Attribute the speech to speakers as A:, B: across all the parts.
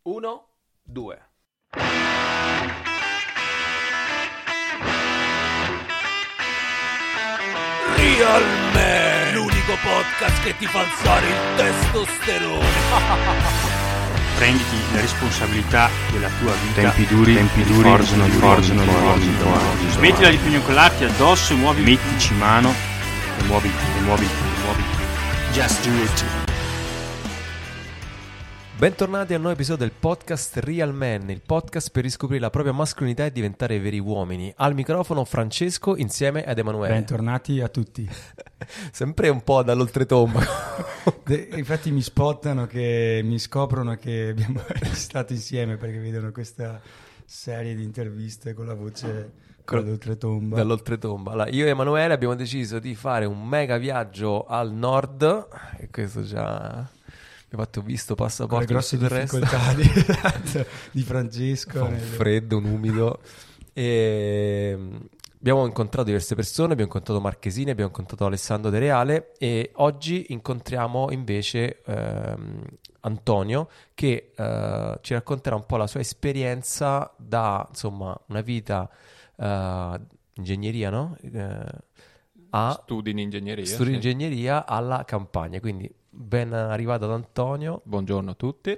A: 1, 2. Real Man, l'unico podcast che ti fa alzare il testosterone.
B: Prenditi la responsabilità della tua vita.
C: Tempi duri forzano.
B: Smettila di pignocolarti addosso, mettici mano e muoviti. Just do it.
A: Bentornati al nuovo episodio del podcast Real Man, il podcast per riscoprire la propria mascolinità e diventare veri uomini. Al microfono Francesco insieme ad Emanuele.
C: Bentornati a tutti.
A: Sempre un po' dall'oltretomba.
C: Infatti mi spottano, che mi scoprono che abbiamo stato insieme perché vedono questa serie di interviste con la voce dall'oltretomba.
A: Allora, io e Emanuele abbiamo deciso di fare un mega viaggio al nord, e questo già... Abbiamo fatto visto passaporto,
C: le grosse difficoltà di Francesco.
A: Un freddo, un umido. E abbiamo incontrato diverse persone, abbiamo incontrato Marchesini, abbiamo incontrato Alessandro De Reale e oggi incontriamo invece Antonio che ci racconterà un po' la sua esperienza da, insomma, una vita ingegneria, no?
D: Studi in ingegneria.
A: Studi in ingegneria alla Campania, quindi ben arrivato ad Antonio.
D: Buongiorno a tutti.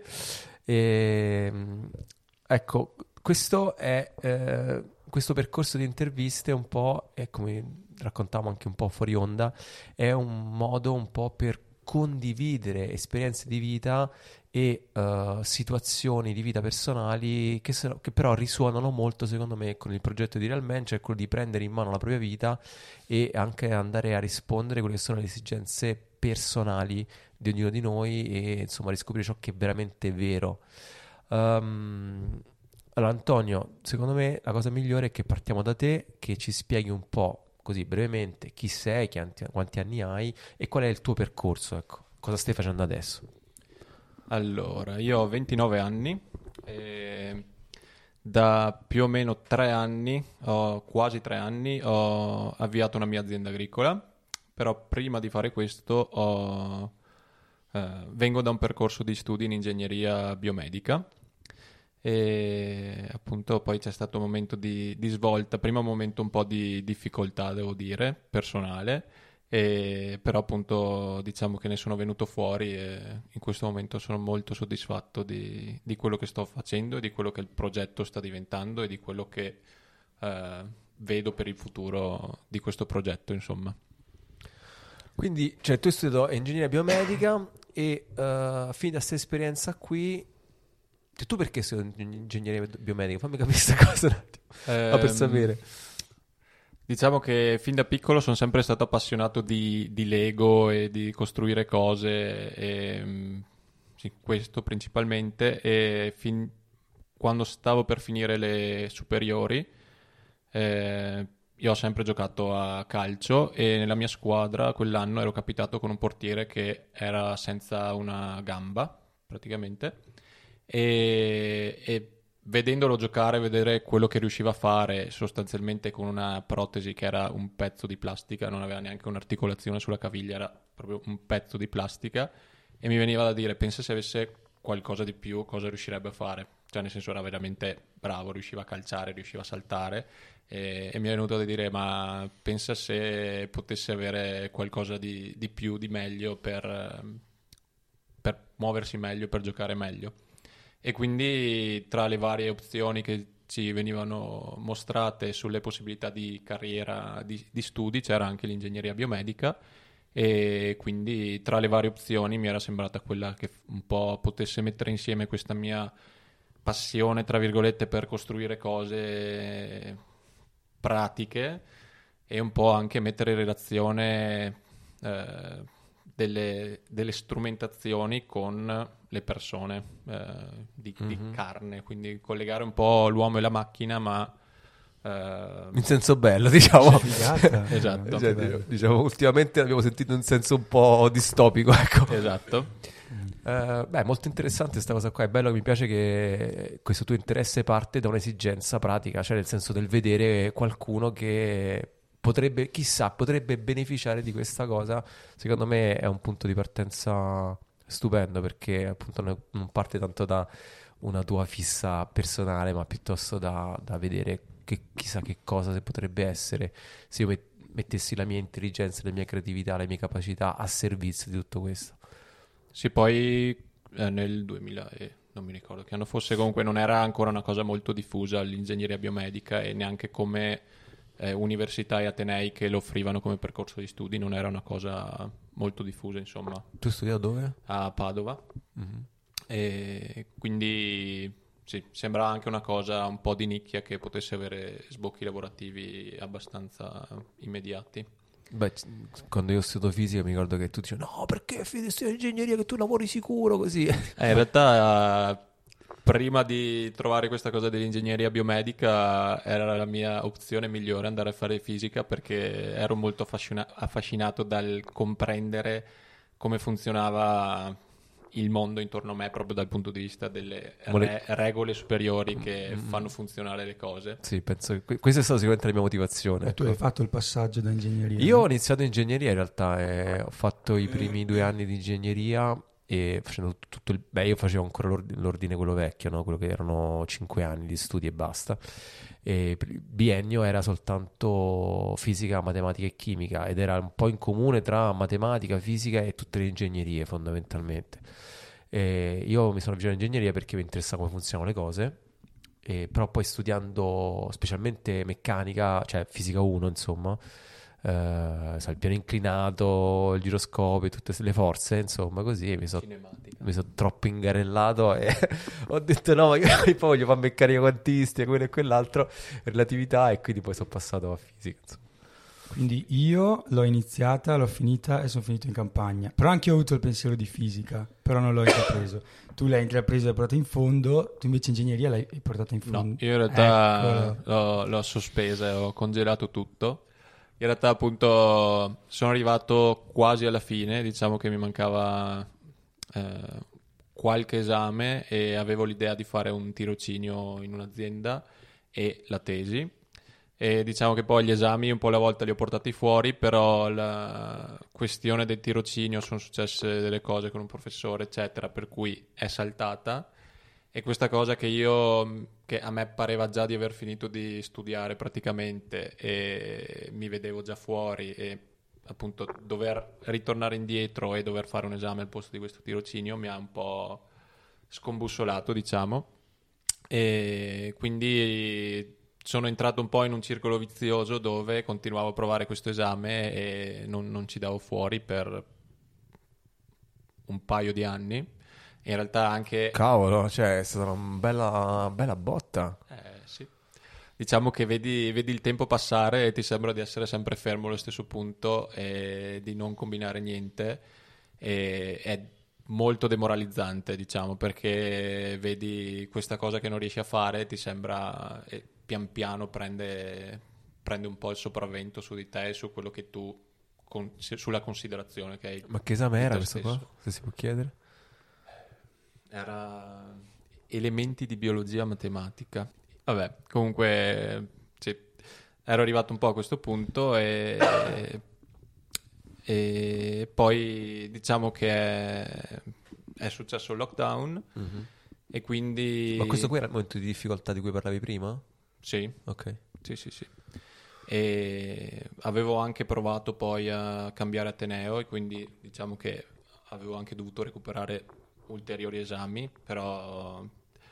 A: Ecco, questo è questo percorso di interviste un po', è come raccontavamo anche un po' fuori onda, è un modo un po' per condividere esperienze di vita e situazioni di vita personali che però risuonano molto, secondo me, con il progetto di Real Man, cioè quello di prendere in mano la propria vita e anche andare a rispondere a quelle che sono le esigenze personali di ognuno di noi e insomma riscoprire ciò che è veramente vero. Allora Antonio, secondo me la cosa migliore è che partiamo da te, che ci spieghi un po' così brevemente chi sei, quanti anni hai e qual è il tuo percorso, ecco, cosa stai facendo adesso.
D: Allora, io ho 29 anni e da più o meno 3 anni, quasi 3 anni, ho avviato una mia azienda agricola, però prima di fare questo vengo da un percorso di studi in ingegneria biomedica e appunto poi c'è stato un momento di svolta, prima un momento un po' di difficoltà, devo dire, personale, però appunto diciamo che ne sono venuto fuori e in questo momento sono molto soddisfatto di quello che sto facendo e di quello che il progetto sta diventando e di quello che vedo per il futuro di questo progetto, insomma.
A: Quindi, cioè, tu hai studiato ingegneria biomedica e finita questa esperienza qui, cioè, tu perché sei in ingegneria biomedica? Fammi capire questa cosa un attimo, per sapere.
D: Diciamo che fin da piccolo sono sempre stato appassionato di Lego e di costruire cose, e, sì, questo principalmente, e quando stavo per finire le superiori io ho sempre giocato a calcio e nella mia squadra quell'anno ero capitato con un portiere che era senza una gamba praticamente e vedendolo giocare, vedere quello che riusciva a fare sostanzialmente con una protesi che era un pezzo di plastica, non aveva neanche un'articolazione sulla caviglia, era proprio un pezzo di plastica e mi veniva da dire, pensa se avesse qualcosa di più cosa riuscirebbe a fare, cioè nel senso era veramente bravo, riusciva a calciare, riusciva a saltare e mi è venuto da dire ma pensa se potesse avere qualcosa di più, di meglio per muoversi meglio, per giocare meglio. E quindi tra le varie opzioni che ci venivano mostrate sulle possibilità di carriera, di studi, c'era anche l'ingegneria biomedica e quindi tra le varie opzioni mi era sembrata quella che un po' potesse mettere insieme questa mia passione, tra virgolette, per costruire cose pratiche e un po' anche mettere in relazione delle strumentazioni con le persone di carne, quindi collegare un po' l'uomo e la macchina, ma
A: in senso bello, diciamo.
D: Esatto.
A: Cioè, diciamo, ultimamente abbiamo sentito un senso un po' distopico, ecco.
D: Esatto.
A: Beh, molto interessante questa cosa qua. È bello, mi piace che questo tuo interesse parte da un'esigenza pratica, cioè nel senso del vedere qualcuno che potrebbe, chissà, potrebbe beneficiare di questa cosa. Secondo me è un punto di partenza stupendo, perché appunto non parte tanto da una tua fissa personale, ma piuttosto da vedere che chissà che cosa se potrebbe essere se io mettessi la mia intelligenza, la mia creatività, le mie capacità a servizio di tutto questo.
D: Sì, poi nel 2000, non mi ricordo che anno fosse, comunque non era ancora una cosa molto diffusa l'ingegneria biomedica, e neanche come università e atenei che lo offrivano come percorso di studi, non era una cosa molto diffusa, insomma.
A: Tu hai studiato dove?
D: A Padova.
A: Mm-hmm.
D: E quindi sì, sembra anche una cosa un po' di nicchia che potesse avere sbocchi lavorativi abbastanza immediati.
A: Beh, quando io ho studiato fisica mi ricordo che tutti dicevano no, perché fidi studiare ingegneria che tu lavori sicuro così.
D: In realtà prima di trovare questa cosa dell'ingegneria biomedica era la mia opzione migliore andare a fare fisica, perché ero molto affascinato dal comprendere come funzionava il mondo intorno a me, proprio dal punto di vista delle regole superiori che fanno funzionare le cose.
A: Sì, penso che questa è stata sicuramente la mia motivazione.
C: E tu hai fatto il passaggio da ingegneria?
A: Io ho iniziato ingegneria in realtà, ho fatto i primi 2 anni di ingegneria e facendo tutto il... Beh, io facevo ancora l'ordine quello vecchio, no? Quello che erano 5 anni di studi e basta. E il biennio era soltanto fisica, matematica e chimica, ed era un po' in comune tra matematica, fisica e tutte le ingegnerie fondamentalmente. E io mi sono avvicinato all'ingegneria perché mi interessa come funzionano le cose, però poi studiando specialmente meccanica, cioè fisica 1 insomma, il piano inclinato, il giroscopio, tutte le forze, insomma, così mi sono troppo ingarellato e ho detto no, ma io poi voglio fare meccanica quantistica, quello e quell'altro, relatività, e quindi poi sono passato a fisica, insomma.
C: Quindi io l'ho iniziata, l'ho finita e sono finito in campagna. Però anche io ho avuto il pensiero di fisica, però non l'ho intrapreso. Tu l'hai intrapreso e l'hai portato in fondo, tu invece ingegneria l'hai portata in fondo.
D: No, io in realtà l'ho sospesa e ho congelato tutto. In realtà appunto sono arrivato quasi alla fine, diciamo che mi mancava qualche esame e avevo l'idea di fare un tirocinio in un'azienda e la tesi. E diciamo che poi gli esami un po' alla volta li ho portati fuori, però la questione del tirocinio, sono successe delle cose con un professore eccetera, per cui è saltata, e questa cosa che a me pareva già di aver finito di studiare praticamente e mi vedevo già fuori, e appunto dover ritornare indietro e dover fare un esame al posto di questo tirocinio mi ha un po' scombussolato, diciamo, e quindi sono entrato un po' in un circolo vizioso dove continuavo a provare questo esame e non ci davo fuori per un paio di anni. In realtà anche...
A: Cavolo, cioè è stata una bella botta.
D: Sì. Diciamo che vedi il tempo passare e ti sembra di essere sempre fermo allo stesso punto e di non combinare niente, e è molto demoralizzante, diciamo, perché vedi questa cosa che non riesci a fare, ti sembra... pian piano prende un po' il sopravvento su di te e su quello che tu sulla considerazione che hai.
A: Ma che esame era questo
D: stesso.
A: qua, se si può chiedere?
D: Era elementi di biologia matematica. Vabbè, comunque sì, ero arrivato un po' a questo punto e poi diciamo che è successo il lockdown, e quindi...
A: Ma questo qui era il momento di difficoltà di cui parlavi prima?
D: Sì.
A: Ok.
D: Sì. E avevo anche provato poi a cambiare ateneo, e quindi diciamo che avevo anche dovuto recuperare ulteriori esami, però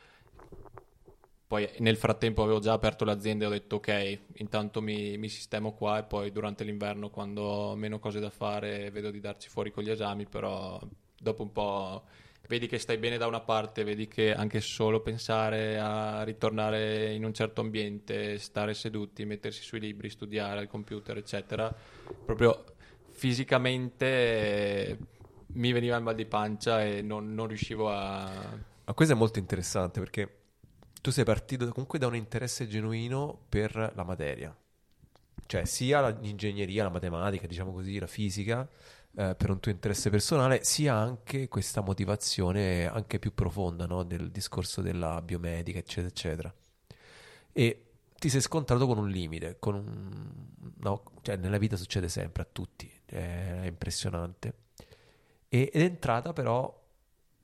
D: poi nel frattempo avevo già aperto l'azienda e ho detto ok, intanto mi sistemo qua, e poi durante l'inverno, quando ho meno cose da fare, vedo di darci fuori con gli esami. Però dopo un po' vedi che stai bene da una parte, vedi che anche solo pensare a ritornare in un certo ambiente, stare seduti, mettersi sui libri, studiare al computer, eccetera, proprio fisicamente mi veniva il mal di pancia e non riuscivo a...
A: Ma questo è molto interessante, perché tu sei partito comunque da un interesse genuino per la materia, cioè sia l'ingegneria, la matematica, diciamo così, la fisica, per un tuo interesse personale, sia anche questa motivazione anche più profonda, no? Del discorso della biomedica, eccetera, eccetera. E ti sei scontrato con un limite, no, cioè nella vita succede sempre, a tutti, è impressionante. Ed è entrata però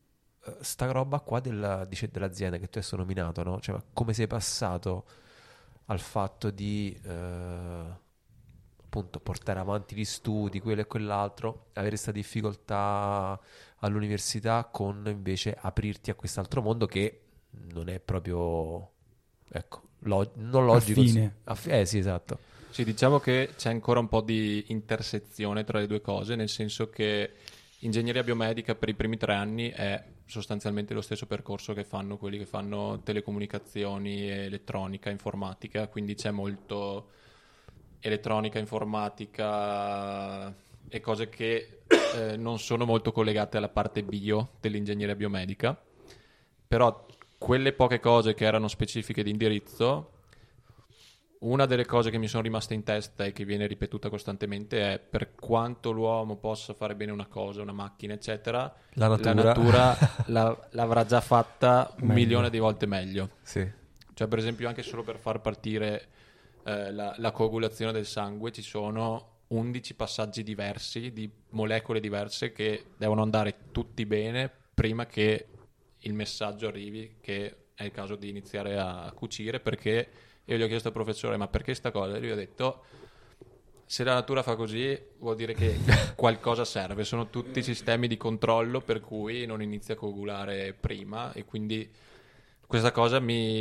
A: sta roba qua dell'azienda che tu hai nominato, no? Cioè, ma come sei passato al fatto di appunto portare avanti gli studi, quello e quell'altro, avere questa difficoltà all'università con invece aprirti a quest'altro mondo che non è proprio, ecco, non logico.
C: Affine.
A: Sì, esatto.
D: Sì, diciamo che c'è ancora un po' di intersezione tra le due cose, nel senso che ingegneria biomedica per i primi 3 anni è sostanzialmente lo stesso percorso che fanno quelli che fanno telecomunicazioni, elettronica, informatica, quindi c'è molto elettronica, informatica e cose che non sono molto collegate alla parte bio dell'ingegneria biomedica, però quelle poche cose che erano specifiche di indirizzo, una delle cose che mi sono rimaste in testa e che viene ripetuta costantemente è: per quanto l'uomo possa fare bene una cosa, una macchina, eccetera,
A: La natura,
D: l'avrà già fatta un
C: Meglio.
D: milione di volte meglio.
A: Sì.
D: Cioè, per esempio, anche solo per far partire la coagulazione del sangue ci sono 11 passaggi diversi di molecole diverse che devono andare tutti bene prima che il messaggio arrivi, che è il caso di iniziare a cucire. Perché io gli ho chiesto al professore: ma perché sta cosa? E lui ha detto: se la natura fa così vuol dire che qualcosa serve, sono tutti sistemi di controllo per cui non inizia a coagulare prima. E quindi questa cosa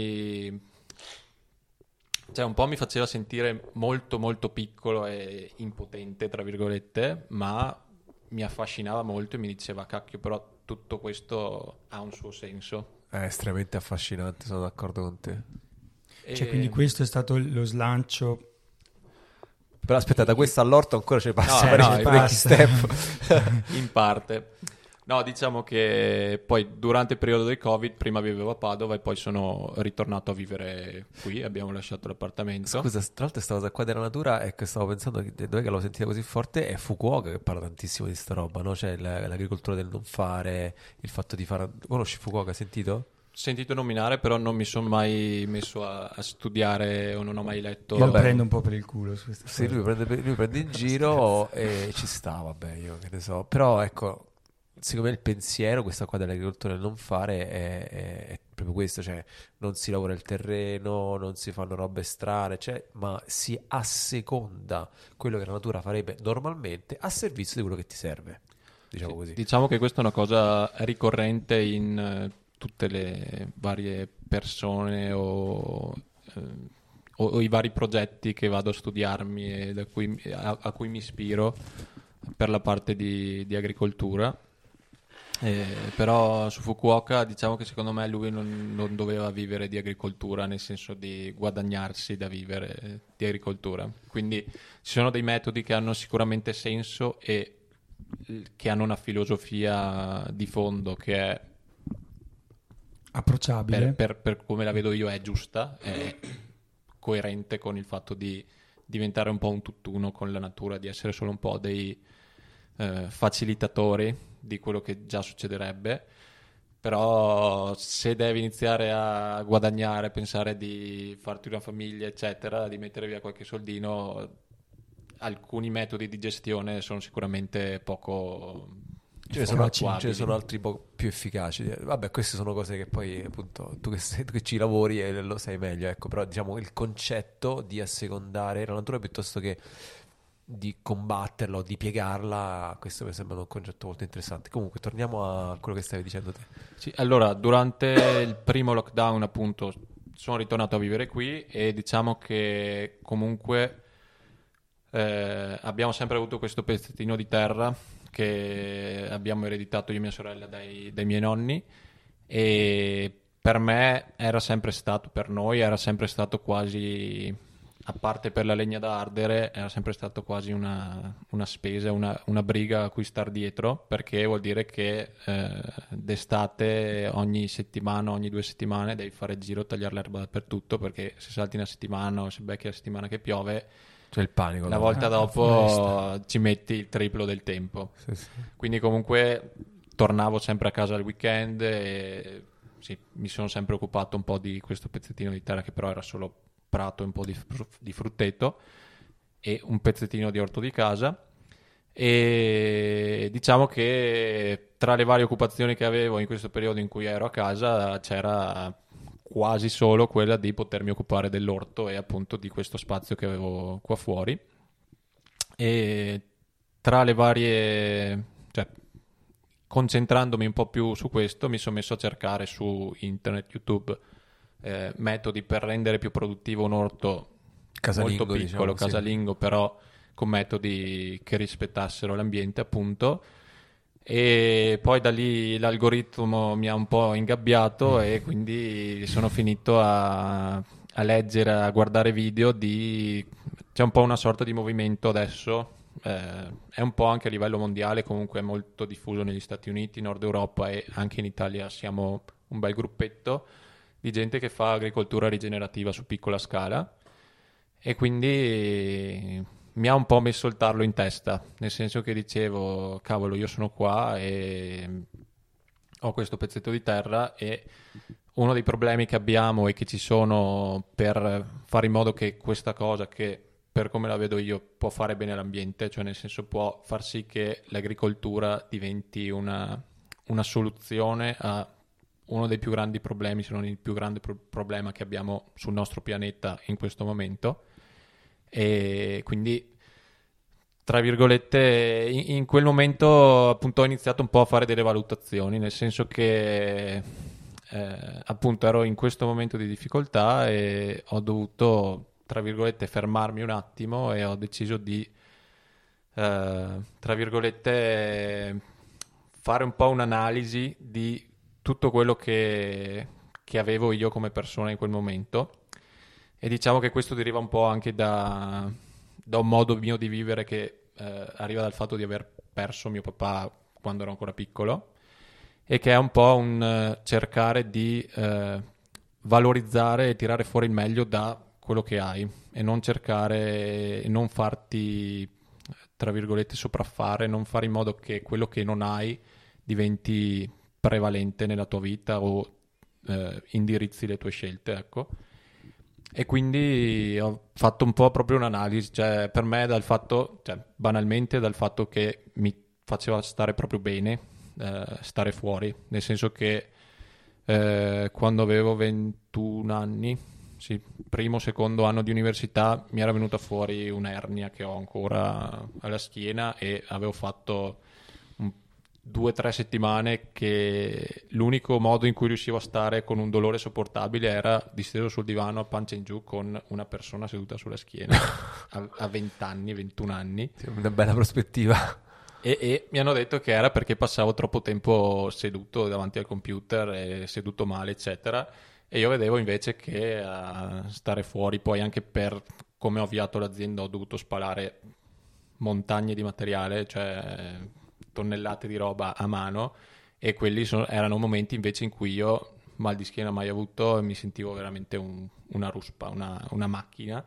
D: cioè un po' mi faceva sentire molto molto piccolo e impotente, tra virgolette, ma mi affascinava molto e mi diceva: cacchio, però tutto questo ha un suo senso.
A: È estremamente affascinante, sono d'accordo con te.
C: Cioè, quindi questo è stato lo slancio.
A: Però aspetta, da questo all'orto ancora c'è passa
D: No,
A: parecchi
C: passa.
A: step.
D: In parte. No, diciamo che poi durante il periodo del Covid prima vivevo a Padova e poi sono ritornato a vivere qui, abbiamo lasciato l'appartamento.
A: Scusa, tra l'altro questa cosa qua della natura è che stavo pensando che dov'è che l'ho sentita così forte, è Fukuoka che parla tantissimo di sta roba, no? Cioè l'agricoltura del non fare, il fatto di fare... Conosci Fukuoka, hai sentito?
D: Sentito nominare, però non mi sono mai messo a studiare o non ho mai letto.
C: Io lo
A: Vabbè.
C: prendo un po' per il culo su questa
A: Sì,
C: cosa.
A: lui prende in giro e ci sta, vabbè, io che ne so. Però ecco, secondo me il pensiero, questa qua dell'agricoltura del non fare, è proprio questo, cioè non si lavora il terreno, non si fanno robe strane, cioè, ma si asseconda quello che la natura farebbe normalmente a servizio di quello che ti serve, diciamo
D: Sì,
A: così.
D: diciamo che questa è una cosa ricorrente in tutte le varie persone o i vari progetti che vado a studiarmi e a cui mi ispiro per la parte di agricoltura. Però su Fukuoka diciamo che secondo me lui non doveva vivere di agricoltura, nel senso di guadagnarsi da vivere di agricoltura. Quindi ci sono dei metodi che hanno sicuramente senso e che hanno una filosofia di fondo che è
C: Approcciabile.
D: per come la vedo io è giusta, è coerente con il fatto di diventare un po' un tutt'uno con la natura, di essere solo un po' dei facilitatori di quello che già succederebbe. Però se devi iniziare a guadagnare, pensare di farti una famiglia, eccetera, di mettere via qualche soldino, alcuni metodi di gestione sono sicuramente poco
A: Ce ne sono
D: attuabili.
A: altri più efficaci. Vabbè, queste sono cose che poi, appunto, tu che ci lavori lo sai meglio, ecco. Però, diciamo, il concetto di assecondare la natura piuttosto che di combatterla o di piegarla, questo mi sembra un concetto molto interessante. Comunque, torniamo a quello che stavi dicendo te.
D: Sì, allora, durante il primo lockdown, appunto, sono ritornato a vivere qui e diciamo che comunque abbiamo sempre avuto questo pezzettino di terra che abbiamo ereditato io e mia sorella dai miei nonni, e per me era sempre stato, per noi era sempre stato quasi, a parte per la legna da ardere, era sempre stato quasi una spesa, una briga a cui star dietro, perché vuol dire che d'estate ogni settimana, ogni 2 settimane devi fare il giro, tagliare l'erba dappertutto, perché se salti una settimana o se becchi la settimana che piove,
A: Cioè il panico.
D: la
A: no?
D: volta
C: la
D: dopo
C: foresta.
D: ci metti il triplo del tempo.
A: Sì, sì.
D: Quindi comunque tornavo sempre a casa al weekend e sì, mi sono sempre occupato un po' di questo pezzettino di terra che però era solo prato e un po' di frutteto e un pezzettino di orto di casa. E diciamo che tra le varie occupazioni che avevo in questo periodo in cui ero a casa c'era quasi solo quella di potermi occupare dell'orto e appunto di questo spazio che avevo qua fuori. E tra le varie, cioè, concentrandomi un po' più su questo, mi sono messo a cercare su internet, YouTube, metodi per rendere più produttivo un orto
A: Casalingo,
D: molto piccolo,
A: diciamo, sì.
D: casalingo, però con metodi che rispettassero l'ambiente, appunto. E poi da lì l'algoritmo mi ha un po' ingabbiato e quindi sono finito a leggere, a guardare video di... C'è un po' una sorta di movimento adesso, è un po' anche a livello mondiale, comunque è molto diffuso negli Stati Uniti, Nord Europa, e anche in Italia siamo un bel gruppetto di gente che fa agricoltura rigenerativa su piccola scala, e quindi mi ha un po' messo il tarlo in testa, nel senso che dicevo, cavolo, io sono qua e ho questo pezzetto di terra, e uno dei problemi che abbiamo e che ci sono per fare in modo che questa cosa, che per come la vedo io può fare bene all'ambiente, cioè nel senso può far sì che l'agricoltura diventi una soluzione a uno dei più grandi problemi, se non il più grande problema che abbiamo sul nostro pianeta in questo momento. E quindi, tra virgolette, in quel momento appunto ho iniziato un po' a fare delle valutazioni, nel senso che appunto ero in questo momento di difficoltà e ho dovuto, tra virgolette, fermarmi un attimo, e ho deciso di tra virgolette fare un po' un'analisi di tutto quello che avevo io come persona in quel momento. E diciamo che questo deriva un po' anche da un modo mio di vivere che arriva dal fatto di aver perso mio papà quando ero ancora piccolo, e che è un po' un cercare di valorizzare e tirare fuori il meglio da quello che hai, e non cercare, non farti, tra virgolette, sopraffare, non fare in modo che quello che non hai diventi prevalente nella tua vita o indirizzi le tue scelte, ecco. E quindi ho fatto un po' proprio un'analisi, cioè per me banalmente dal fatto che mi faceva stare proprio bene, stare fuori, nel senso che quando avevo 21 anni, sì, primo, secondo anno di università, mi era venuta fuori un'ernia che ho ancora alla schiena, e avevo fatto 2 o 3 settimane che l'unico modo in cui riuscivo a stare con un dolore sopportabile era disteso sul divano a pancia in giù con una persona seduta sulla schiena a 20 anni, 21 anni.
A: Sì, una bella prospettiva.
D: E mi hanno detto che era perché passavo troppo tempo seduto davanti al computer e seduto male, eccetera. E io vedevo invece che a stare fuori, poi anche per come ho avviato l'azienda ho dovuto spalare montagne di materiale, cioè tonnellate di roba a mano, e quelli erano momenti invece in cui io mal di schiena mai avuto e mi sentivo veramente una ruspa, una macchina.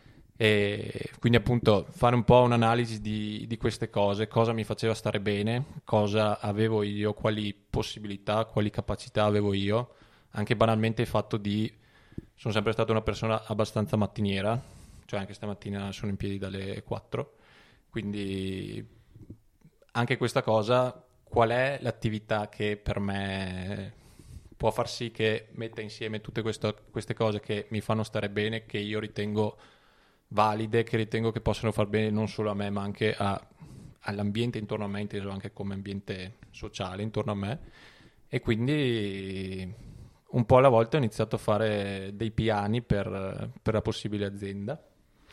D: E quindi appunto fare un po' un'analisi di queste cose, cosa mi faceva stare bene, cosa avevo io, quali possibilità, quali capacità avevo io, anche banalmente il fatto sono sempre stato una persona abbastanza mattiniera, cioè anche stamattina sono in piedi dalle 4, quindi anche questa cosa, qual è l'attività che per me può far sì che metta insieme tutte queste cose che mi fanno stare bene, che io ritengo valide, che ritengo che possano far bene non solo a me ma anche all'ambiente intorno a me, inteso anche come ambiente sociale intorno a me. E quindi un po' alla volta ho iniziato a fare dei piani per la possibile azienda.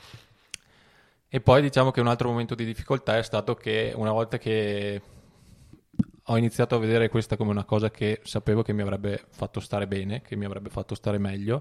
D: E poi diciamo che un altro momento di difficoltà è stato che una volta che ho iniziato a vedere questa come una cosa che sapevo che mi avrebbe fatto stare bene, che mi avrebbe fatto stare meglio,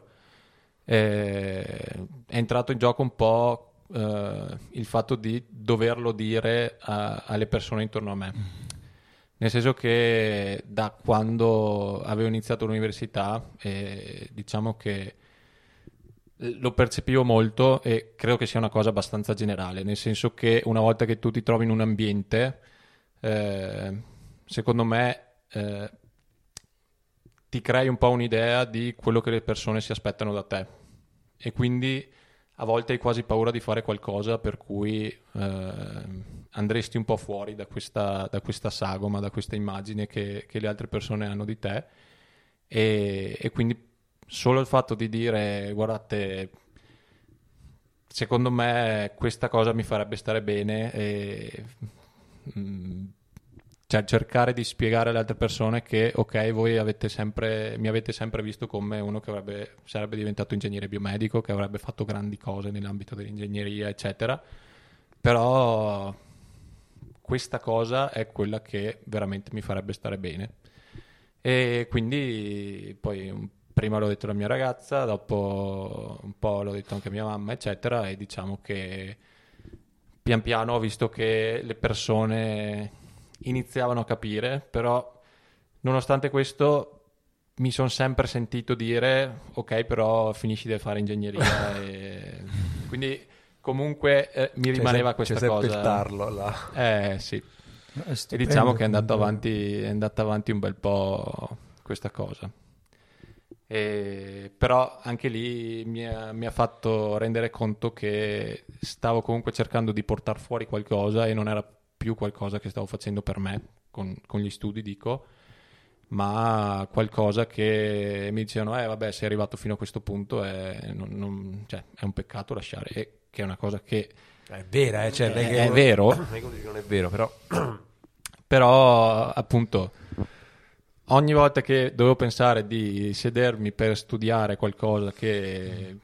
D: è entrato in gioco un po' il fatto di doverlo dire alle persone intorno a me. Nel senso che da quando avevo iniziato l'università, diciamo che lo percepivo molto, e credo che sia una cosa abbastanza generale, nel senso che una volta che tu ti trovi in un ambiente, secondo me ti crei un po' un'idea di quello che le persone si aspettano da te, e quindi a volte hai quasi paura di fare qualcosa per cui andresti un po' fuori da questa sagoma, da questa immagine che le altre persone hanno di te, e quindi solo il fatto di dire guardate, secondo me questa cosa mi farebbe stare bene, e cioè cercare di spiegare alle altre persone che ok, voi mi avete sempre visto come uno che sarebbe diventato ingegnere biomedico, che avrebbe fatto grandi cose nell'ambito dell'ingegneria eccetera, però questa cosa è quella che veramente mi farebbe stare bene. E quindi poi prima l'ho detto alla mia ragazza, dopo un po' l'ho detto anche a mia mamma eccetera, e diciamo che pian piano ho visto che le persone iniziavano a capire, però nonostante questo mi sono sempre sentito dire ok, però finisci di fare ingegneria e quindi comunque mi rimaneva questa cosa.
A: C'è sempre il tarlo là.
D: Sì. E diciamo che è andata avanti un bel po' questa cosa. Però anche lì mi ha fatto rendere conto che stavo comunque cercando di portare fuori qualcosa, e non era più qualcosa che stavo facendo per me, con gli studi dico, ma qualcosa che mi dicevano vabbè, sei arrivato fino a questo punto e cioè, è un peccato lasciare, e che è una cosa che
A: è vera, cioè,
D: è vero,
A: non è vero,
D: però appunto ogni volta che dovevo pensare di sedermi per studiare qualcosa che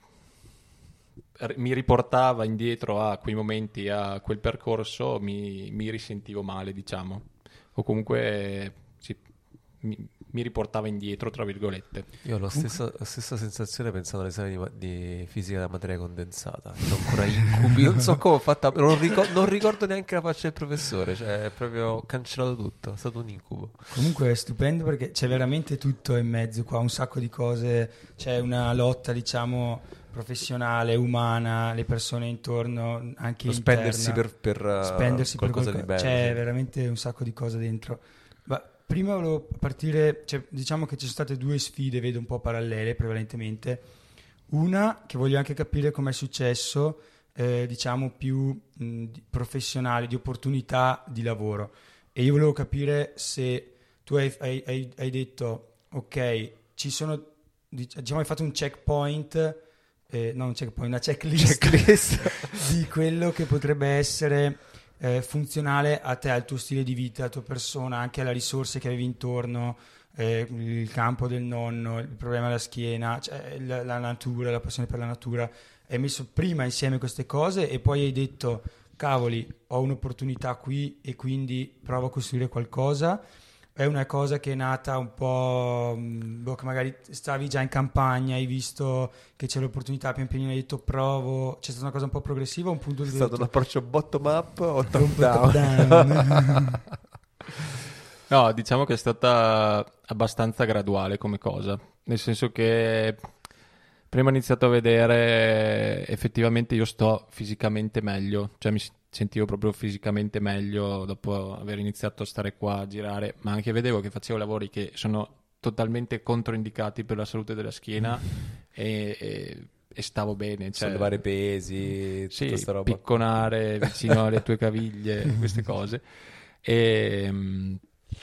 D: mi riportava indietro a quei momenti, a quel percorso, mi risentivo male, diciamo, o comunque sì, mi riportava indietro, tra virgolette.
A: Io ho la stessa sensazione pensando all'esame di fisica da materia condensata. Sono ancora incubi, non so come ho fatto, non ricordo neanche la faccia del professore, cioè proprio ho cancellato tutto, è stato un incubo.
C: Comunque è stupendo perché c'è veramente tutto in mezzo qua, un sacco di cose, c'è una lotta, diciamo, professionale, umana, le persone intorno, anche
A: spendersi per
C: spendersi
A: qualcosa
C: per
A: di bello.
C: C'è
A: sì.
C: veramente un sacco di cose dentro. Ma prima volevo partire, cioè, diciamo che ci sono state due sfide, vedo un po' parallele prevalentemente. Una che voglio anche capire come è successo, diciamo più professionale, di opportunità di lavoro. E io volevo capire se tu hai detto ok, ci sono, diciamo, hai fatto un checkpoint, non un checkpoint, una checklist di quello che potrebbe essere funzionale a te, al tuo stile di vita, alla tua persona, anche alle risorse che avevi intorno, il campo del nonno, il problema della schiena, cioè la natura, la passione per la natura. Hai messo prima insieme queste cose e poi hai detto cavoli, ho un'opportunità qui e quindi provo a costruire qualcosa. È una cosa che è nata un po', che magari stavi già in campagna, hai visto che c'è l'opportunità, pian pianino hai detto provo, c'è stata una cosa un po' progressiva, un punto di
A: È
C: vista.
A: stato un approccio bottom up o top down?
C: down.
D: No, diciamo che è stata abbastanza graduale come cosa, nel senso che prima ho iniziato a vedere effettivamente io sto fisicamente meglio, cioè mi sentivo proprio fisicamente meglio dopo aver iniziato a stare qua a girare, ma anche vedevo che facevo lavori che sono totalmente controindicati per la salute della schiena e stavo bene, cioè
A: sollevare pesi, tutta
D: sì,
A: sta roba,
D: picconare vicino alle tue caviglie, queste cose. E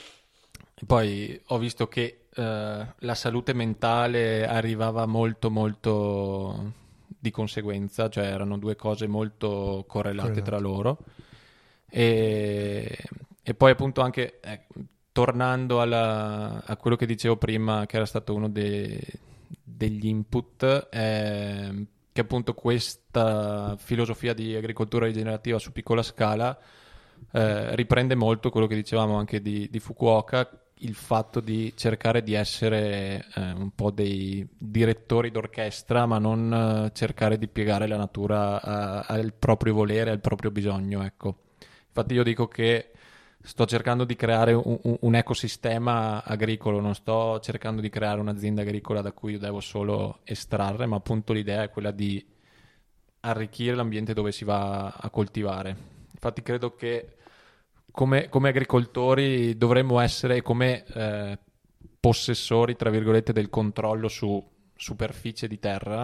D: poi ho visto che la salute mentale arrivava molto molto di conseguenza, cioè erano due cose molto correlate tra loro, e poi appunto anche tornando a quello che dicevo prima, che era stato uno degli input, che appunto questa filosofia di agricoltura rigenerativa su piccola scala riprende molto quello che dicevamo anche di Fukuoka, il fatto di cercare di essere un po' dei direttori d'orchestra, ma non cercare di piegare la natura al proprio volere, al proprio bisogno, ecco. Infatti io dico che sto cercando di creare un ecosistema agricolo, non sto cercando di creare un'azienda agricola da cui io devo solo estrarre, ma appunto l'idea è quella di arricchire l'ambiente dove si va a coltivare. Infatti credo che come agricoltori dovremmo essere come possessori, tra virgolette, del controllo su superficie di terra,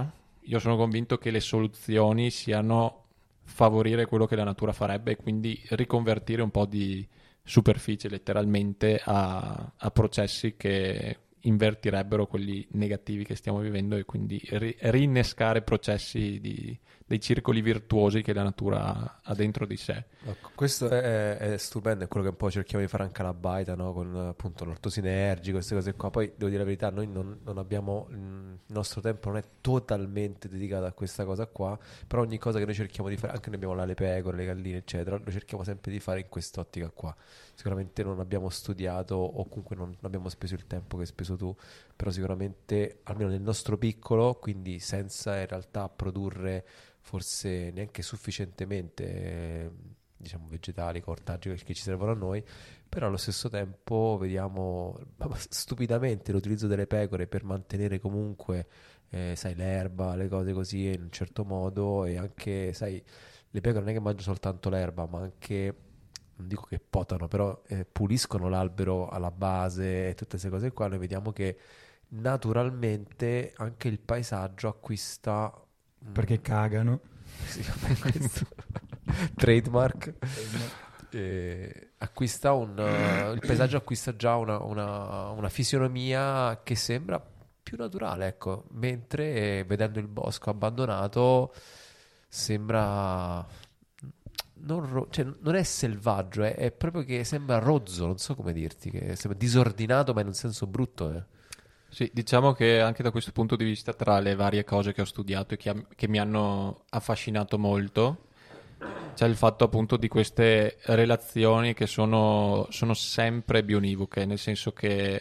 D: io sono convinto che le soluzioni siano favorire quello che la natura farebbe e quindi riconvertire un po' di superficie letteralmente a processi che invertirebbero quelli negativi che stiamo vivendo e quindi rinnescare processi dei circoli virtuosi che la natura ha dentro di sé.
A: Ecco, questo è stupendo, è quello che un po' cerchiamo di fare anche alla baita, no? Con appunto l'orto sinergico, queste cose qua. Poi devo dire la verità, noi non abbiamo, il nostro tempo non è totalmente dedicato a questa cosa qua, però ogni cosa che noi cerchiamo di fare, anche noi abbiamo le pecore, le galline eccetera, lo cerchiamo sempre di fare in quest'ottica qua. Sicuramente non abbiamo studiato o comunque non abbiamo speso il tempo che hai speso tu, però sicuramente almeno nel nostro piccolo, quindi senza in realtà produrre forse neanche sufficientemente diciamo vegetali, ortaggi che ci servono a noi, però allo stesso tempo vediamo stupidamente l'utilizzo delle pecore per mantenere comunque sai, l'erba, le cose così in un certo modo, e anche sai, le pecore non è che mangiano soltanto l'erba, ma anche, non dico che potano, però puliscono l'albero alla base e tutte queste cose qua. Noi vediamo che naturalmente anche il paesaggio acquista
C: Perché cagano.
A: sì, vabbè, questo trademark. Acquista il paesaggio acquista già una fisionomia che sembra più naturale, ecco, mentre vedendo il bosco abbandonato sembra cioè, non è selvaggio, è proprio che sembra rozzo, non so come dirti, che sembra disordinato ma in un senso brutto.
D: Sì, diciamo che anche da questo punto di vista, tra le varie cose che ho studiato e che mi hanno affascinato molto, c'è il fatto appunto di queste relazioni che sono sempre bionivoche, nel senso che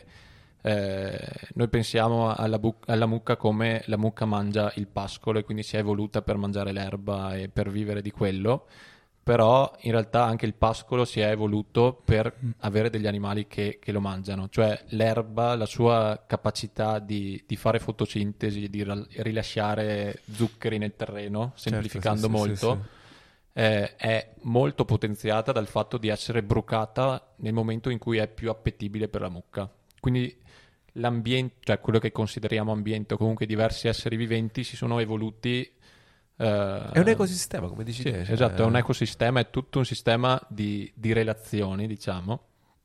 D: noi pensiamo alla mucca come la mucca mangia il pascolo e quindi si è evoluta per mangiare l'erba e per vivere di quello, però in realtà anche il pascolo si è evoluto per avere degli animali che lo mangiano, cioè l'erba, la sua capacità di fare fotosintesi, di rilasciare zuccheri nel terreno, semplificando
A: Certo, sì,
D: molto,
A: sì.
D: è molto potenziata dal fatto di essere brucata nel momento in cui è più appetibile per la mucca. Quindi l'ambiente, cioè quello che consideriamo ambiente o comunque diversi esseri viventi si sono evoluti.
A: È un ecosistema, come dici
D: Sì,
A: te. Cioè,
D: esatto, è un ecosistema, è tutto un sistema di relazioni, diciamo,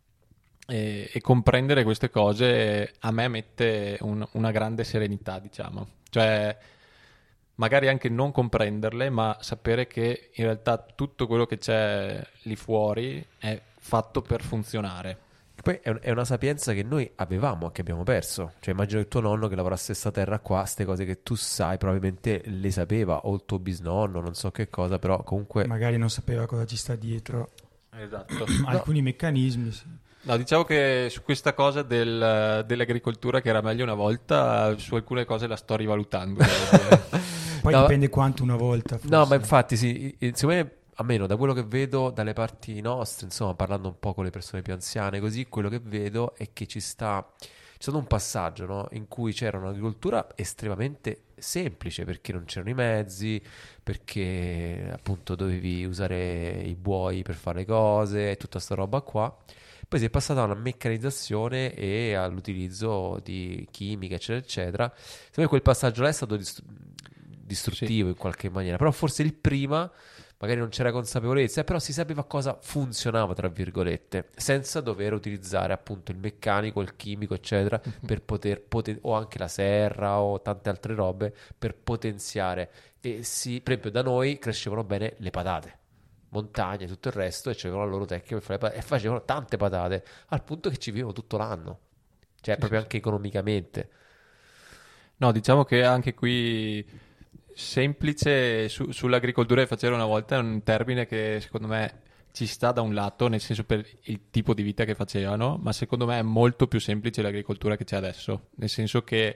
D: e comprendere queste cose a me mette una grande serenità, diciamo, cioè magari anche non comprenderle, ma sapere che in realtà tutto quello che c'è lì fuori è fatto per funzionare.
A: poi è una sapienza che noi avevamo, che abbiamo perso. Cioè, immagino che tuo nonno che lavorasse questa terra qua, queste cose che tu sai, probabilmente le sapeva, o il tuo bisnonno, non so che cosa, però comunque.
C: Magari non sapeva cosa ci sta dietro.
D: Esatto.
C: Alcuni meccanismi. Sì.
D: No, diciamo che su questa cosa dell'agricoltura che era meglio una volta, su alcune cose la sto rivalutando. devo dire.
C: Poi
A: No,
C: dipende quanto una volta. Forse.
A: No, ma infatti, sì, secondo me, almeno da quello che vedo dalle parti nostre, insomma, parlando un po' con le persone più anziane, così, quello che vedo è che c'è stato un passaggio, no? In cui c'era un'agricoltura estremamente semplice, perché non c'erano i mezzi, perché appunto dovevi usare i buoi per fare le cose, e tutta sta roba qua. Poi si è passata a una meccanizzazione e all'utilizzo di chimica, eccetera, eccetera. Secondo me quel passaggio là è stato distruttivo in qualche maniera, però forse il prima magari non c'era consapevolezza, però si sapeva cosa funzionava, tra virgolette, senza dover utilizzare appunto il meccanico, il chimico, eccetera, per poter o anche la serra o tante altre robe per potenziare. E per esempio da noi crescevano bene le patate, montagne, tutto il resto, e c'erano la loro tecnica per fare le patate, e facevano tante patate al punto che ci vivevano tutto l'anno, cioè proprio anche economicamente.
D: No, diciamo che anche qui semplice sull'agricoltura che faceva una volta è un termine che secondo me ci sta da un lato, nel senso per il tipo di vita che facevano, ma secondo me è molto più semplice l'agricoltura che c'è adesso, nel senso che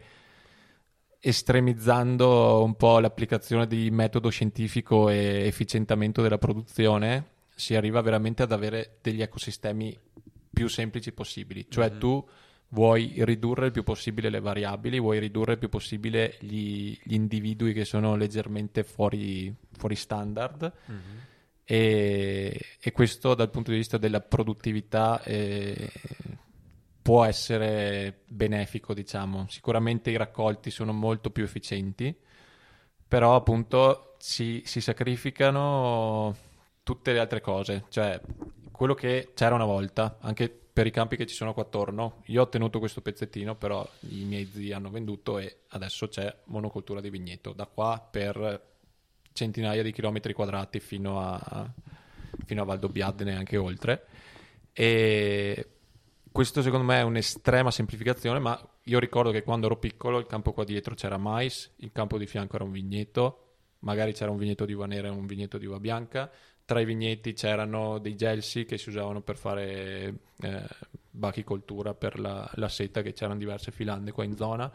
D: estremizzando un po' l'applicazione di metodo scientifico e efficientamento della produzione si arriva veramente ad avere degli ecosistemi più semplici possibili, cioè tu vuoi ridurre il più possibile le variabili, vuoi ridurre il più possibile gli individui che sono leggermente fuori standard, e questo dal punto di vista della produttività può essere benefico, diciamo. Sicuramente i raccolti sono molto più efficienti, Però appunto si sacrificano tutte le altre cose, cioè quello che c'era una volta, anche per i campi che ci sono qua attorno. Io ho tenuto questo pezzettino, però i miei zii hanno venduto e adesso c'è monocoltura di vigneto, da qua per centinaia di chilometri quadrati fino a Valdobbiadene e anche oltre. E questo secondo me è un'estrema semplificazione, ma io ricordo che quando ero piccolo il campo qua dietro c'era mais, il campo di fianco era un vigneto, magari c'era un vigneto di uva nera e un vigneto di uva bianca, tra i vigneti c'erano dei gelsi che si usavano per fare bachicoltura per la seta, che c'erano diverse filande qua in zona,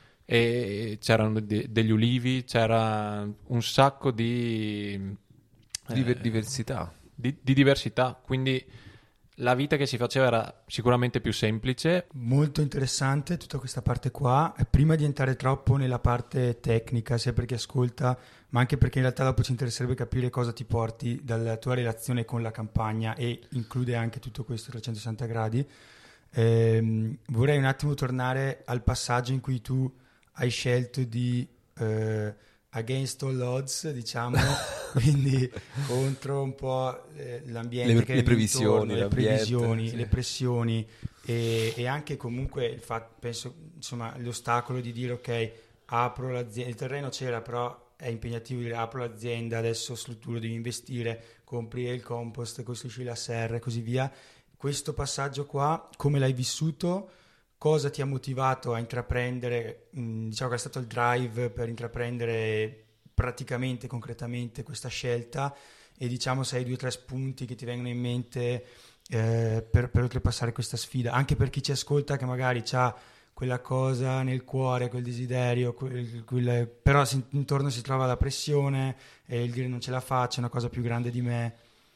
D: e c'erano degli ulivi, c'era un sacco di
A: diversità.
D: Di diversità, quindi la vita che si faceva era sicuramente più semplice.
C: Molto interessante tutta questa parte qua. Prima di entrare troppo nella parte tecnica, sia per chi ascolta, ma anche perché in realtà dopo ci interesserebbe capire cosa ti porti dalla tua relazione con la campagna, e include anche tutto questo 360 gradi. Vorrei un attimo tornare al passaggio in cui tu hai scelto di against all odds, diciamo, quindi contro un po' l'ambiente, che
A: le previsioni,
C: intorno, le previsioni,
A: sì,
C: le pressioni, e anche comunque il fatto, penso, insomma, l'ostacolo di dire ok, apro l'azienda, il terreno c'era, però è impegnativo dire apro l'azienda, adesso strutturo, devi investire, compri il compost, costruisci la serra e così via. Questo passaggio qua, come l'hai vissuto? Cosa ti ha motivato a intraprendere, diciamo che è stato il drive per intraprendere praticamente, concretamente questa scelta, e diciamo se hai 2 o 3 spunti che ti vengono in mente per oltrepassare questa sfida, anche per chi ci ascolta che magari ha quella cosa nel cuore, quel desiderio, però intorno si trova la pressione e il dire non ce la faccio, è una cosa più grande di me.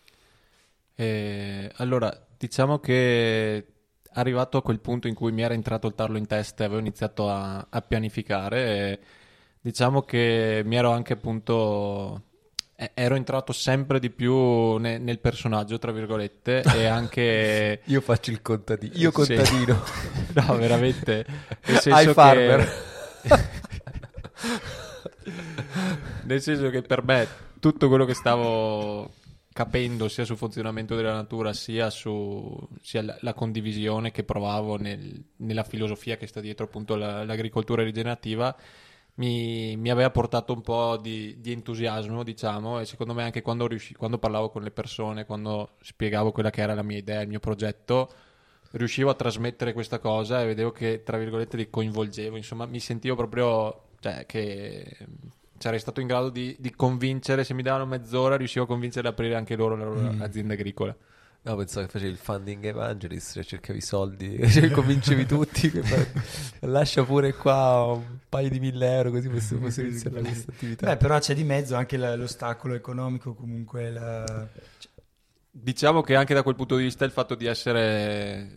D: Allora, diciamo che arrivato a quel punto in cui mi era entrato il tarlo in testa e avevo iniziato a pianificare, e diciamo che mi ero anche appunto ero entrato sempre di più nel personaggio, tra virgolette, e anche
A: Io faccio il contadino. Io contadino.
D: Sì. No, veramente. Nel senso
A: I farmer.
D: Nel senso che per me tutto quello che stavo capendo sia sul funzionamento della natura sia la condivisione che provavo nella filosofia che sta dietro appunto l'agricoltura rigenerativa mi aveva portato un po' di entusiasmo, diciamo, e secondo me anche quando parlavo con le persone, quando spiegavo quella che era la mia idea, il mio progetto, riuscivo a trasmettere questa cosa e vedevo che, tra virgolette, li coinvolgevo, insomma mi sentivo proprio, cioè, che sarei stato in grado di convincere, se mi davano mezz'ora riuscivo a convincere ad aprire anche loro la loro azienda agricola.
A: No, pensavo che facevi il funding evangelist, cioè cercavi soldi, cioè convincevi tutti, lascia pure qua un paio di 1.000 euro così possiamo iniziare questa attività.
C: Beh, però c'è di mezzo anche l'ostacolo economico, comunque
D: Diciamo che anche da quel punto di vista il fatto di essere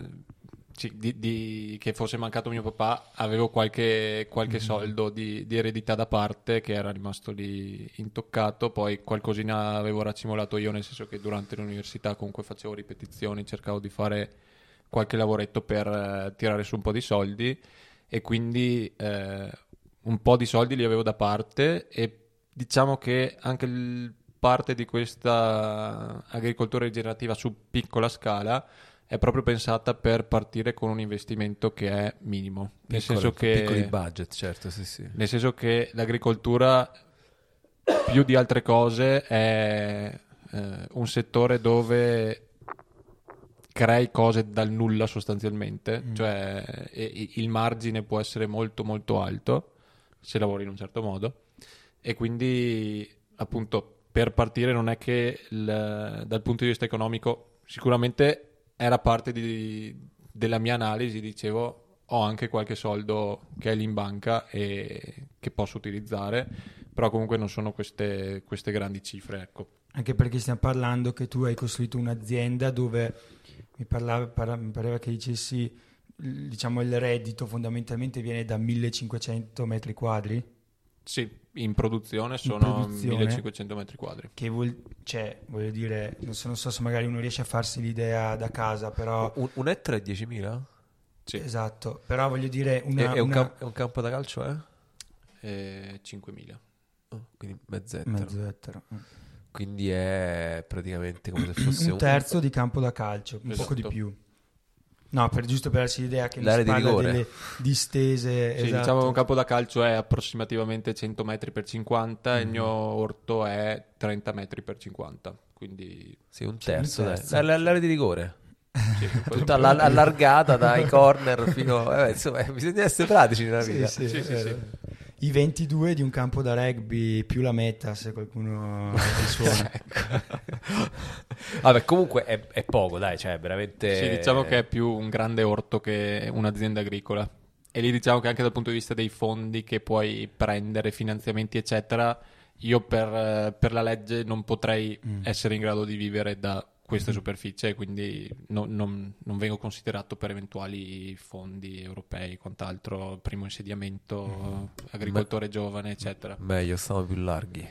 D: che fosse mancato mio papà, avevo qualche soldo di eredità da parte che era rimasto lì intoccato, poi qualcosina avevo racimolato io, nel senso che durante l'università comunque facevo ripetizioni, cercavo di fare qualche lavoretto per tirare su un po' di soldi, e quindi un po' di soldi li avevo da parte, e diciamo che anche parte di questa agricoltura rigenerativa su piccola scala è proprio pensata per partire con un investimento che è minimo, nel senso che
A: piccoli budget, certo, sì.
D: Nel senso che l'agricoltura più di altre cose è un settore dove crei cose dal nulla sostanzialmente, cioè il margine può essere molto molto alto se lavori in un certo modo, e quindi appunto per partire non è che dal punto di vista economico sicuramente era parte della mia analisi, dicevo ho anche qualche soldo che è lì in banca e che posso utilizzare, però comunque non sono queste grandi cifre, ecco.
C: Anche perché stiamo parlando che tu hai costruito un'azienda dove mi pareva che dicessi, diciamo, il reddito fondamentalmente viene da 1500 metri quadri.
D: Sì, in produzione sono 1500 metri quadri. Che
C: voglio dire, non so se magari uno riesce a farsi l'idea da casa, però
A: un ettaro è 10.000?
C: Sì. Esatto, però voglio dire
A: è un campo da calcio,
D: 5.000.
A: quindi mezzettero.
C: Mezzettero.
A: Quindi è praticamente come se fosse
C: Un terzo di campo da calcio, un
D: Esatto.
C: poco di più. No, giusto per darsi l'idea che non
A: L'area
C: si
A: di
C: parla
A: rigore.
C: delle distese.
D: Sì,
C: esatto.
D: diciamo che un campo da calcio è approssimativamente 100 metri per 50 e il
C: Mhm.
D: mio orto è 30 metri per 50. Quindi
A: Sì, un
C: Sì, un
A: terzo. dai.
C: terzo.
A: L'area di rigore.
D: sì, un po' di
A: Tutta
D: più.
A: allargata dai corner fino... insomma, bisogna essere pratici nella
C: Sì,
A: vita.
C: sì,
D: Sì, sì,
C: è
D: sì.
C: vero. I 22 di un campo da rugby più la meta, se qualcuno li suona.
A: Vabbè, comunque è poco, dai, cioè veramente...
D: Sì, diciamo che è più un grande orto che un'azienda agricola. E lì diciamo che anche dal punto di vista dei fondi che puoi prendere, finanziamenti, eccetera, io per la legge non potrei essere in grado di vivere da questa superficie, quindi non vengo considerato per eventuali fondi europei, quant'altro, primo insediamento, agricoltore giovane, eccetera.
A: Meglio, stiamo più larghi.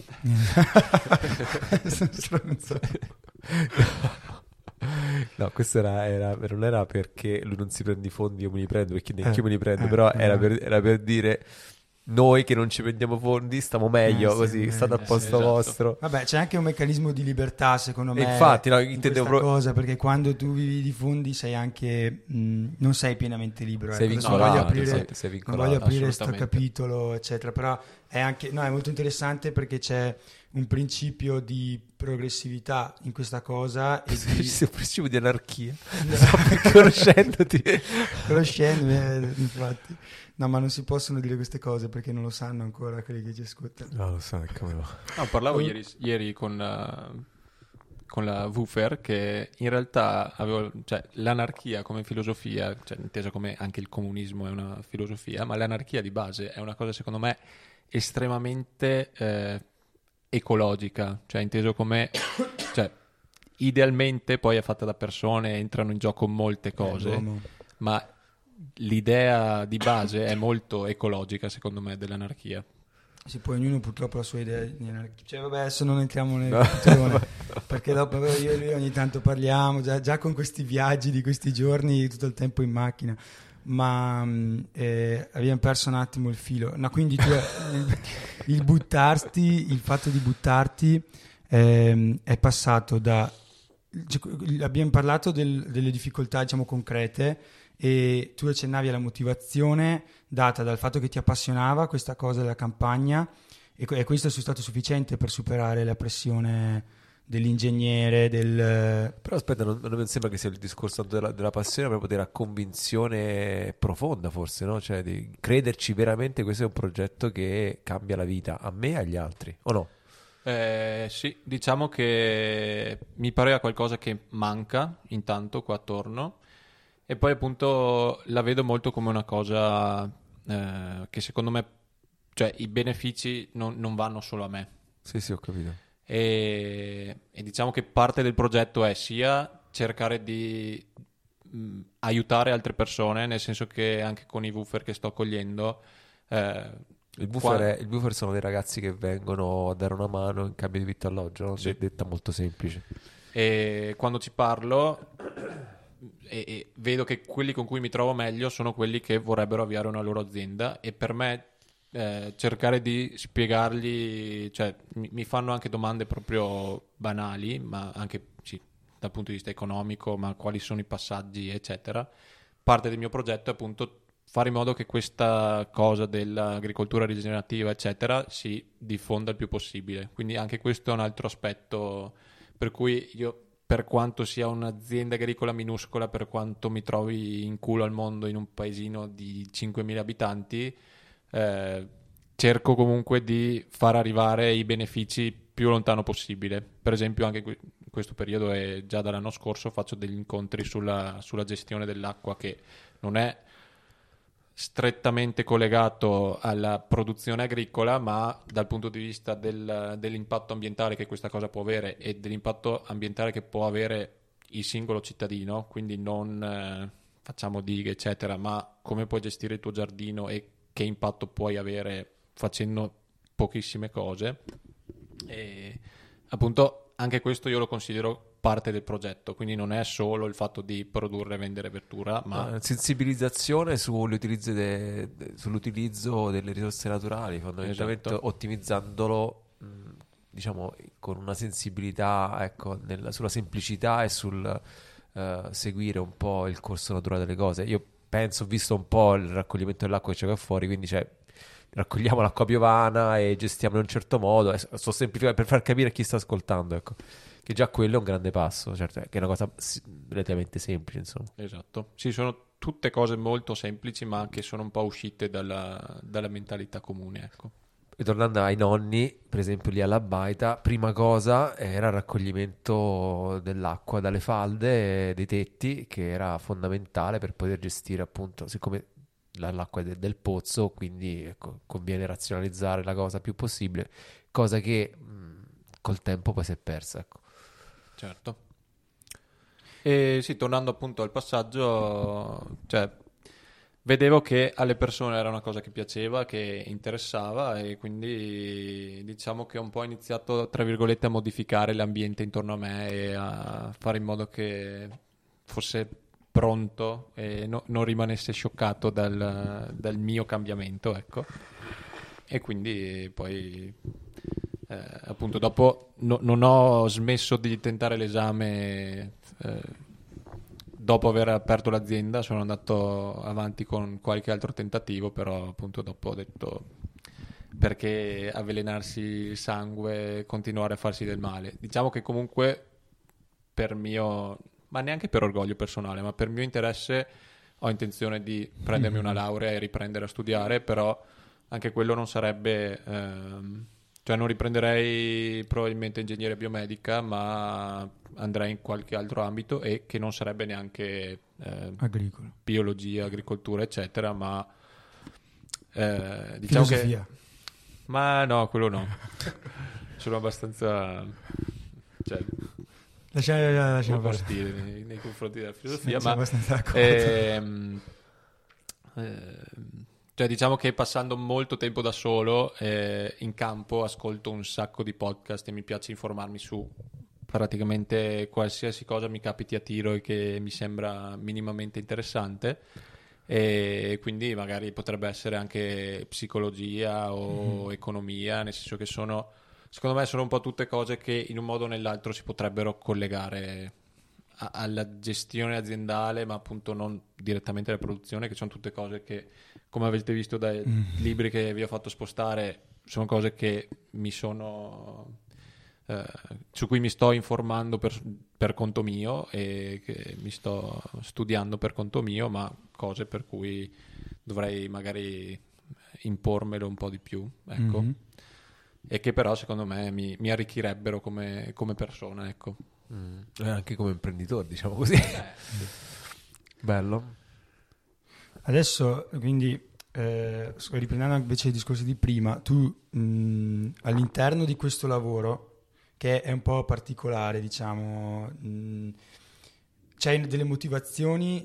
C: Stronzo.
A: No, questo non era perché lui non si prende i fondi, io me li prendo, perché neanche io me li prendo,
C: eh,
A: però
C: eh.
A: era per dire noi che non ci prendiamo fondi stiamo meglio,
C: sì,
A: così,
C: meglio.
A: state al posto
D: esatto.
A: vostro.
C: Vabbè, c'è anche un meccanismo di libertà, secondo me.
A: Infatti, no,
C: in
A: intendevo
C: questa
A: proprio-
C: cosa, perché quando tu vivi di fondi sei anche non sei pienamente libero.
A: Sei
C: ecco. Adesso
A: vincolato,
C: non voglio aprire,
A: esatto, sei
C: non
A: vincolato,
C: voglio aprire sto
D: assolutamente.
C: capitolo, eccetera, però è anche è molto interessante perché c'è un principio di progressività in questa cosa e di
A: C'è un principio di anarchia. Conoscendoti.
C: conoscendo, infatti. No, ma non si possono dire queste cose perché non lo sanno ancora quelli che ci ascoltano.
A: No, lo so, come va.
D: No, parlavo ieri con la Woofer che in realtà cioè, l'anarchia come filosofia, cioè, intesa come anche il comunismo è una filosofia, ma l'anarchia di base è una cosa secondo me estremamente ecologica, cioè inteso come cioè, idealmente poi è fatta da persone, entrano in gioco molte cose,
C: L'uomo.
D: ma l'idea di base è molto ecologica secondo me dell'anarchia.
C: Sì, poi ognuno purtroppo ha la sua idea di anarchia. Cioè, vabbè, adesso non entriamo nel capitolone, perché dopo io e lui ogni tanto parliamo, già con questi viaggi di questi giorni, tutto il tempo in macchina, ma abbiamo perso un attimo il filo. No, quindi tu, il fatto di buttarti è passato da... Abbiamo parlato delle difficoltà, diciamo, concrete, e tu accennavi alla motivazione data dal fatto che ti appassionava questa cosa della campagna e questo è stato sufficiente per superare la pressione dell'ingegnere,
A: Però aspetta, non mi sembra che sia il discorso tanto della passione, ma proprio della convinzione profonda, forse, no? Cioè di crederci veramente che questo è un progetto che cambia la vita a me e agli altri, o no?
D: Sì, diciamo che mi pareva qualcosa che manca intanto qua attorno e poi appunto la vedo molto come una cosa che secondo me, cioè i benefici non vanno solo a me
A: Sì, ho capito.
D: e diciamo che parte del progetto è sia cercare di aiutare altre persone, nel senso che anche con i woofer che sto accogliendo
A: Il buffer sono dei ragazzi che vengono a dare una mano in cambio di vitto e alloggio, no?
D: Sì.
A: Detta molto semplice.
D: e quando ci parlo e vedo che quelli con cui mi trovo meglio sono quelli che vorrebbero avviare una loro azienda e per me cercare di spiegargli, cioè mi fanno anche domande proprio banali, ma anche sì, dal punto di vista economico, ma quali sono i passaggi, eccetera. Parte del mio progetto è appunto fare in modo che questa cosa dell'agricoltura rigenerativa, eccetera, si diffonda il più possibile. Quindi anche questo è un altro aspetto per cui io, per quanto sia un'azienda agricola minuscola, per quanto mi trovi in culo al mondo in un paesino di 5.000 abitanti, cerco comunque di far arrivare i benefici più lontano possibile. Per esempio anche in questo periodo e già dall'anno scorso faccio degli incontri sulla gestione dell'acqua, che non è strettamente collegato alla produzione agricola, ma dal punto di vista dell'impatto ambientale che questa cosa può avere e dell'impatto ambientale che può avere il singolo cittadino, quindi non facciamo dighe eccetera, ma come puoi gestire il tuo giardino e che impatto puoi avere facendo pochissime cose. E appunto anche questo io lo considero parte del progetto, quindi non è solo il fatto di produrre e vendere verdura, ma
A: sensibilizzazione sull'utilizzo delle risorse naturali, fondamentalmente
D: Esatto.
A: ottimizzandolo, diciamo, con una sensibilità, ecco, sulla semplicità e sul seguire un po' il corso naturale delle cose. Io penso, ho visto un po' il raccoglimento dell'acqua che c'è qua fuori, quindi raccogliamo l'acqua piovana e gestiamo in un certo modo. Sto semplificando per far capire a chi sta ascoltando, ecco, che già quello è un grande passo, certo, che è una cosa relativamente semplice, insomma.
D: esatto. Sì, sono tutte cose molto semplici, ma che sono un po' uscite dalla mentalità comune, ecco.
A: E tornando ai nonni, per esempio lì alla baita, prima cosa era il raccoglimento dell'acqua dalle falde dei tetti, che era fondamentale per poter gestire, appunto, siccome l'acqua è del pozzo, quindi ecco, conviene razionalizzare la cosa più possibile, cosa che col tempo poi si è persa, ecco.
D: Certo. E sì, tornando appunto al passaggio, cioè, vedevo che alle persone era una cosa che piaceva, che interessava, e quindi diciamo che ho un po' iniziato, tra virgolette, a modificare l'ambiente intorno a me e a fare in modo che fosse pronto e non rimanesse scioccato dal mio cambiamento, ecco. E quindi poi appunto dopo non ho smesso di tentare l'esame. Dopo aver aperto l'azienda sono andato avanti con qualche altro tentativo, però appunto dopo ho detto, perché avvelenarsi il sangue, continuare a farsi del male. Diciamo che comunque per mio, ma neanche per orgoglio personale, ma per mio interesse ho intenzione di prendermi una laurea e riprendere a studiare, però anche quello non sarebbe, cioè non riprenderei probabilmente ingegneria biomedica, ma andrei in qualche altro ambito, e che non sarebbe neanche
C: Agricolo.
D: biologia, agricoltura, eccetera, ma diciamo
C: Filosofia.
D: che... Ma no, quello no. Sono abbastanza... Cioè,
C: Lasciamo
D: un po'
C: perdere.
D: ostile nei confronti della filosofia,
C: Sono
D: ma
C: abbastanza d'accordo.
D: cioè diciamo che passando molto tempo da solo in campo ascolto un sacco di podcast e mi piace informarmi su praticamente qualsiasi cosa mi capiti a tiro e che mi sembra minimamente interessante, e quindi magari potrebbe essere anche psicologia o economia, nel senso che secondo me sono un po' tutte cose che in un modo o nell'altro si potrebbero collegare alla gestione aziendale, ma appunto non direttamente alla produzione, che sono tutte cose che, come avete visto dai libri che vi ho fatto spostare, sono cose che mi sono su cui mi sto informando per conto mio e che mi sto studiando per conto mio, ma cose per cui dovrei magari impormelo un po' di più, ecco. E che però secondo me mi arricchirebbero come persona, ecco.
A: Anche come imprenditore, diciamo così. Bello.
C: Adesso, quindi, riprendendo invece i discorsi di prima, tu all'interno di questo lavoro, che è un po' particolare, diciamo, c'hai delle motivazioni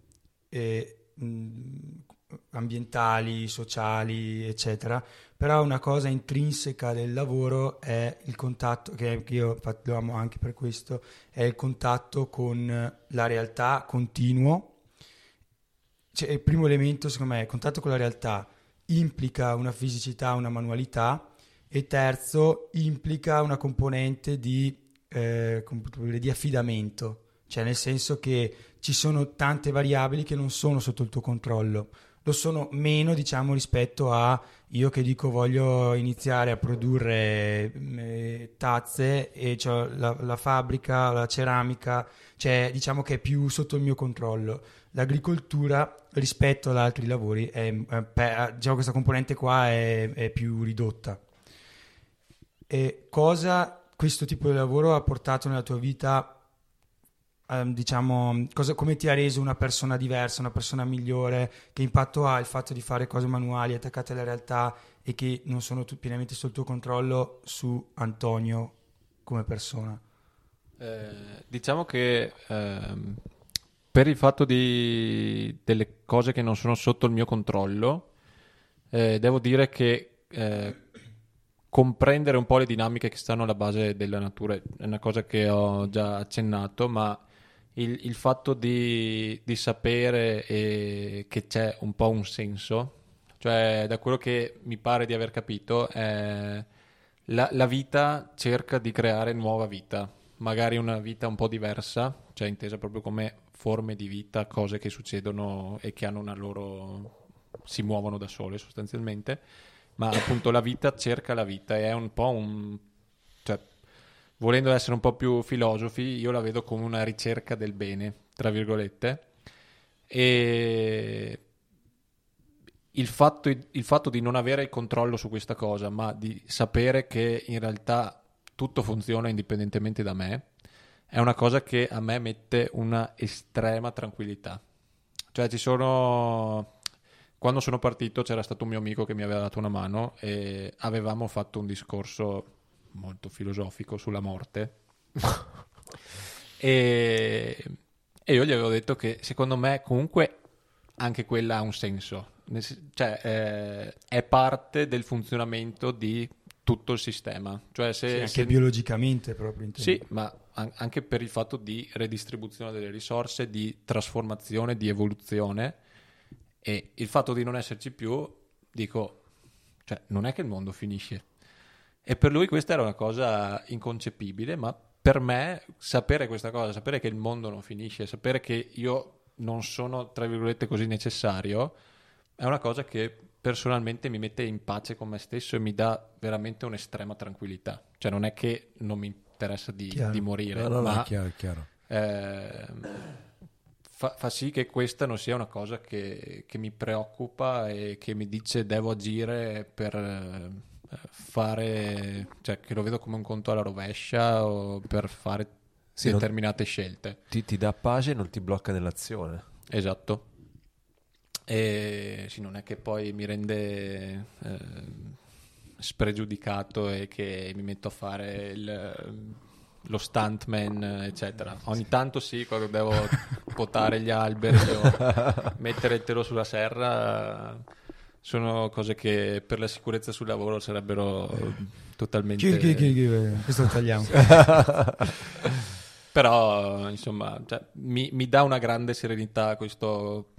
C: ambientali, sociali, eccetera, però una cosa intrinseca del lavoro è il contatto, che io infatti lo amo anche per questo, è il contatto con la realtà continuo. Cioè, il primo elemento, secondo me, il contatto con la realtà implica una fisicità, una manualità, e terzo, implica una componente di affidamento, cioè nel senso che ci sono tante variabili che non sono sotto il tuo controllo, lo sono meno, diciamo, rispetto a io che dico voglio iniziare a produrre tazze e c'ho la fabbrica, la ceramica, cioè diciamo che è più sotto il mio controllo. L'agricoltura rispetto ad altri lavori diciamo questa componente qua è più ridotta. E cosa questo tipo di lavoro ha portato nella tua vita? Diciamo, come ti ha reso una persona diversa, una persona migliore? Che impatto ha il fatto di fare cose manuali attaccate alla realtà e che non sono pienamente sotto il tuo controllo su Antonio come persona?
D: Diciamo che per il fatto delle cose che non sono sotto il mio controllo, devo dire che comprendere un po' le dinamiche che stanno alla base della natura è una cosa che ho già accennato, ma il fatto di sapere che c'è un po' un senso, cioè da quello che mi pare di aver capito, la vita cerca di creare nuova vita, magari una vita un po' diversa, cioè intesa proprio come forme di vita, cose che succedono e che hanno una loro... si muovono da sole sostanzialmente, ma appunto la vita cerca la vita, e è un po' cioè, volendo essere un po' più filosofi, io la vedo come una ricerca del bene, tra virgolette, e il fatto di non avere il controllo su questa cosa, ma di sapere che in realtà tutto funziona indipendentemente da me, è una cosa che a me mette una estrema tranquillità. Cioè quando sono partito c'era stato un mio amico che mi aveva dato una mano e avevamo fatto un discorso molto filosofico sulla morte e io gli avevo detto che secondo me comunque anche quella ha un senso, cioè è parte del funzionamento di tutto il sistema, cioè
C: anche biologicamente proprio intendo.
D: Sì, ma anche per il fatto di redistribuzione delle risorse, di trasformazione, di evoluzione, e il fatto di non esserci più, dico, cioè non è che il mondo finisce, e per lui questa era una cosa inconcepibile, ma per me sapere questa cosa, sapere che il mondo non finisce, sapere che io non sono tra virgolette così necessario, è una cosa che personalmente mi mette in pace con me stesso e mi dà veramente un'estrema tranquillità. Cioè non è che non mi interessa di morire, ma
E: chiaro.
D: Fa sì che questa non sia una cosa che mi preoccupa e che mi dice devo agire per fare, cioè che lo vedo come un conto alla rovescia o per fare determinate scelte.
A: Ti dà pace e non ti blocca nell'azione.
D: Esatto. E sì, non è che poi mi rende spregiudicato e che mi metto a fare lo stuntman, eccetera. Ogni tanto sì, quando devo potare gli alberi o mettere il telo sulla serra, sono cose che per la sicurezza sul lavoro sarebbero totalmente...
C: Questo lo tagliamo.
D: Però insomma, cioè, mi dà una grande serenità questo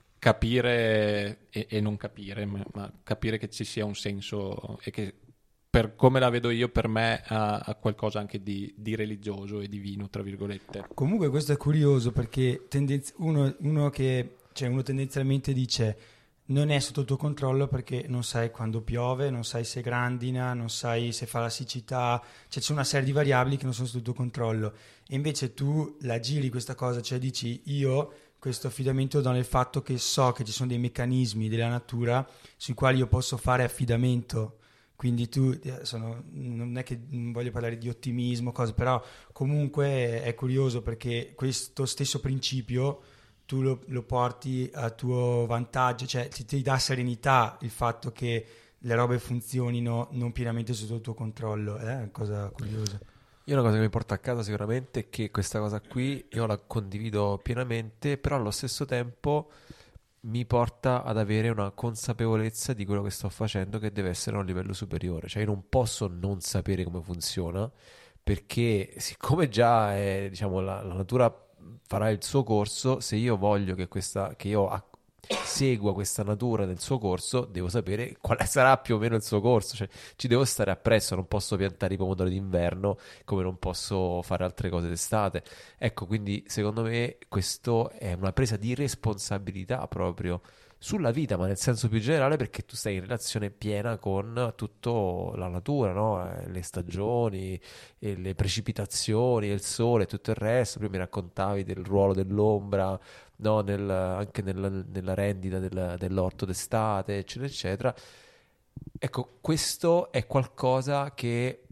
D: capire e non capire, ma capire che ci sia un senso e che per come la vedo io, per me ha qualcosa anche di religioso e divino, tra virgolette.
C: Comunque questo è curioso perché uno tendenzialmente dice non è sotto il tuo controllo perché non sai quando piove, non sai se grandina, non sai se fa la siccità, cioè c'è una serie di variabili che non sono sotto il tuo controllo, e invece tu la giri questa cosa, cioè dici io questo affidamento do nel fatto che so che ci sono dei meccanismi della natura sui quali io posso fare affidamento. Quindi non è che non voglio parlare di ottimismo, cose, però comunque è curioso perché questo stesso principio tu lo porti a tuo vantaggio, cioè ti dà serenità il fatto che le robe funzionino non pienamente sotto il tuo controllo, è una cosa curiosa.
A: Io una cosa che mi porta a casa sicuramente è che questa cosa qui io la condivido pienamente, però allo stesso tempo mi porta ad avere una consapevolezza di quello che sto facendo che deve essere a un livello superiore. Cioè io non posso non sapere come funziona, perché siccome già è, diciamo, la natura farà il suo corso, se io voglio che io segua questa natura nel suo corso, devo sapere quale sarà più o meno il suo corso, cioè ci devo stare appresso, non posso piantare i pomodori d'inverno come non posso fare altre cose d'estate. Ecco, quindi secondo me questo è una presa di responsabilità proprio sulla vita, ma nel senso più generale, perché tu stai in relazione piena con tutta la natura, no? Le stagioni, e le precipitazioni, il sole e tutto il resto. Prima mi raccontavi del ruolo dell'ombra, no? Anche nella rendita dell'orto d'estate, eccetera, eccetera. Ecco, questo è qualcosa che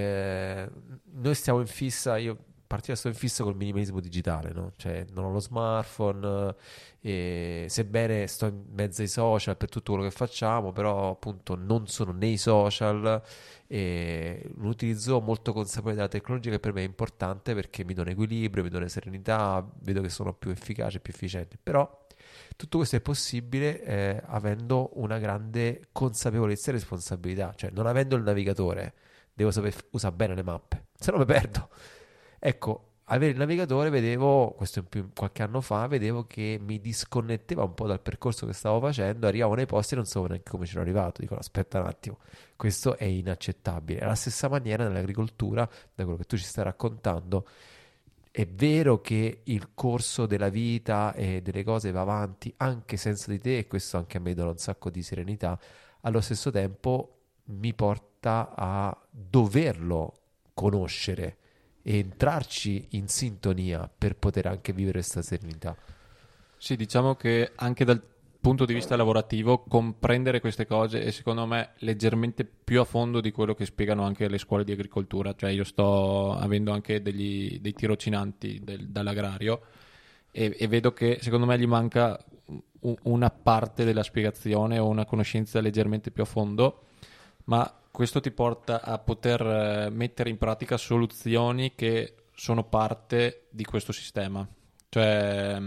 A: noi stiamo in fissa, sto in fissa col minimalismo digitale, no? Cioè non ho lo smartphone, sebbene sto in mezzo ai social per tutto quello che facciamo, però appunto non sono nei social, e un utilizzo molto consapevole della tecnologia che per me è importante perché mi dà un equilibrio, mi dà una serenità, vedo che sono più efficace, più efficiente. Però Tutto questo è possibile avendo una grande consapevolezza e responsabilità, cioè non avendo il navigatore devo saper usare bene le mappe, se no mi perdo. Ecco, avere il navigatore, vedevo, questo in più qualche anno fa, vedevo che mi disconnetteva un po' dal percorso che stavo facendo, arrivavo nei posti e non sapevo neanche come c'ero arrivato, dico aspetta un attimo, questo è inaccettabile. Alla stessa maniera nell'agricoltura, da quello che tu ci stai raccontando, è vero che il corso della vita e delle cose va avanti anche senza di te, e questo anche a me dà un sacco di serenità, allo stesso tempo mi porta a doverlo conoscere e entrarci in sintonia per poter anche vivere questa serenità.
D: Sì, diciamo che anche dal punto di vista lavorativo comprendere queste cose è secondo me leggermente più a fondo di quello che spiegano anche le scuole di agricoltura. Cioè io sto avendo anche dei tirocinanti dall'agrario e vedo che secondo me gli manca una parte della spiegazione o una conoscenza leggermente più a fondo, ma questo ti porta a poter mettere in pratica soluzioni che sono parte di questo sistema. Cioè,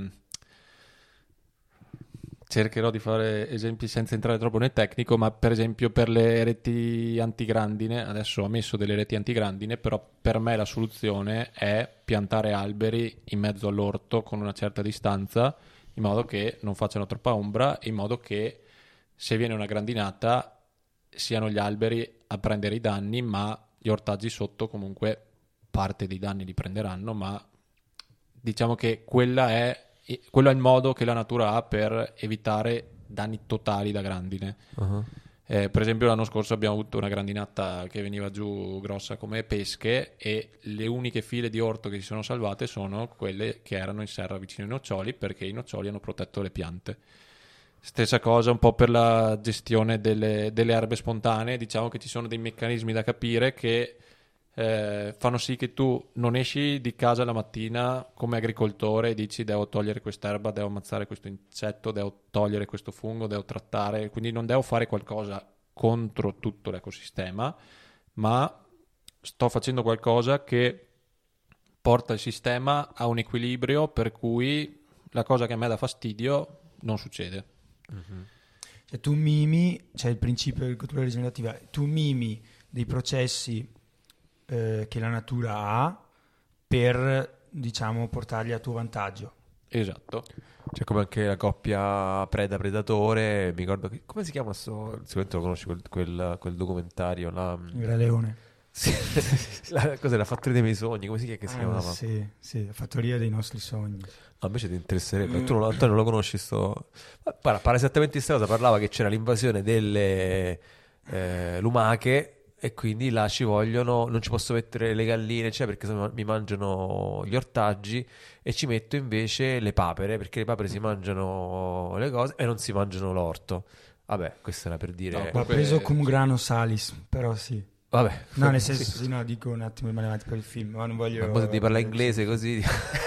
D: cercherò di fare esempi senza entrare troppo nel tecnico, ma per esempio per le reti antigrandine, adesso ho messo delle reti antigrandine, però per me la soluzione è piantare alberi in mezzo all'orto con una certa distanza, in modo che non facciano troppa ombra, in modo che se viene una grandinata siano gli alberi a prendere i danni, ma gli ortaggi sotto comunque parte dei danni li prenderanno, ma diciamo che quello è il modo che la natura ha per evitare danni totali da grandine.
A: Uh-huh.
D: Per esempio l'anno scorso abbiamo avuto una grandinata che veniva giù grossa come pesche e le uniche file di orto che si sono salvate sono quelle che erano in serra vicino ai noccioli, perché i noccioli hanno protetto le piante. Stessa cosa un po' per la gestione delle erbe spontanee, diciamo che ci sono dei meccanismi da capire che fanno sì che tu non esci di casa la mattina come agricoltore e dici devo togliere quest'erba, devo ammazzare questo insetto, devo togliere questo fungo, devo trattare, quindi non devo fare qualcosa contro tutto l'ecosistema, ma sto facendo qualcosa che porta il sistema a un equilibrio per cui la cosa che a me dà fastidio non succede.
A: Uh-huh.
C: Cioè tu mimi, c'è il principio dell'agricoltura rigenerativa, tu mimi dei processi che la natura ha per, diciamo, portarli a tuo vantaggio.
D: Esatto.
A: C'è come anche la coppia preda-predatore, mi ricordo che, come si chiama sicuramente lo conosci quel documentario là.
C: Il Re Leone.
A: Sì. Cos'è la fattoria dei miei sogni, come si chiama che si chiamava?
C: Sì, la fattoria dei nostri sogni.
A: Ah, invece ti interesserebbe, tu Antonio non lo conosci parla esattamente di questa cosa, parlava che c'era l'invasione delle lumache e quindi là ci vogliono, non ci posso mettere le galline, cioè perché sennò mi mangiano gli ortaggi, e ci metto invece le papere, perché le papere si mangiano le cose e non si mangiano l'orto. Vabbè, questo era per dire.
D: No,
C: L'ho preso cum grano salis, però sì.
A: Vabbè,
C: No, nel senso,
A: sì.
C: sì, no, dico un attimo rimane avanti per il film, ma non voglio...
A: Ma di parlare inglese così.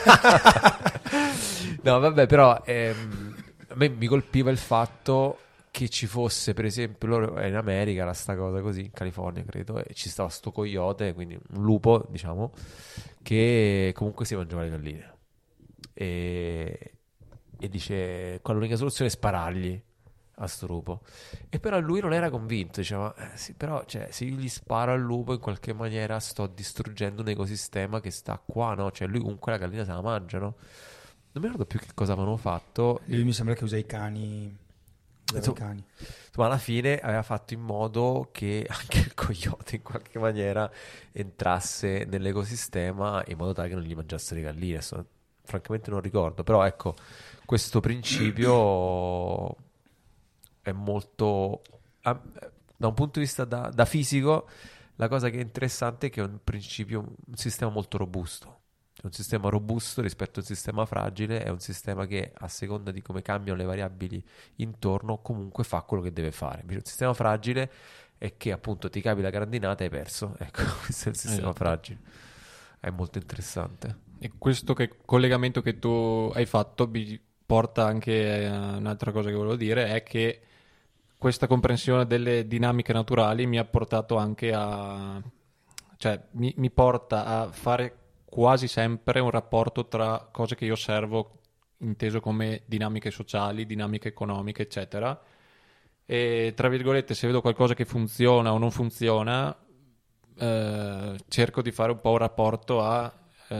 A: No, vabbè, però a me mi colpiva il fatto che ci fosse, per esempio, loro in America era sta cosa così, in California credo, e ci stava sto coyote, quindi un lupo, diciamo, che comunque si mangiava le galline. E dice, qua l'unica soluzione è sparargli a sto lupo. E però lui non era convinto, diceva, sì, però cioè, se io gli sparo al lupo in qualche maniera sto distruggendo un ecosistema che sta qua, no? Cioè lui comunque la gallina se la mangia, no? Non mi ricordo più che cosa avevano fatto.
C: Lui mi sembra che usa i cani.
A: Insomma, alla fine aveva fatto in modo che anche il coyote in qualche maniera entrasse nell'ecosistema in modo tale che non gli mangiasse le galline. Adesso, francamente non ricordo, però ecco, questo principio è molto da un punto di vista da fisico, la cosa che è interessante è che è un sistema molto robusto. È un sistema robusto rispetto a un sistema fragile, è un sistema che a seconda di come cambiano le variabili intorno comunque fa quello che deve fare. Invece un sistema fragile è che appunto ti capi la grandinata e hai perso. Ecco, questo è il sistema fragile. È molto interessante.
D: E questo collegamento che tu hai fatto mi porta anche a un'altra cosa che volevo dire, è che questa comprensione delle dinamiche naturali mi ha portato anche cioè mi porta a fare quasi sempre un rapporto tra cose che io osservo inteso come dinamiche sociali, dinamiche economiche, eccetera. E tra virgolette, se vedo qualcosa che funziona o non funziona, cerco di fare un po' un rapporto a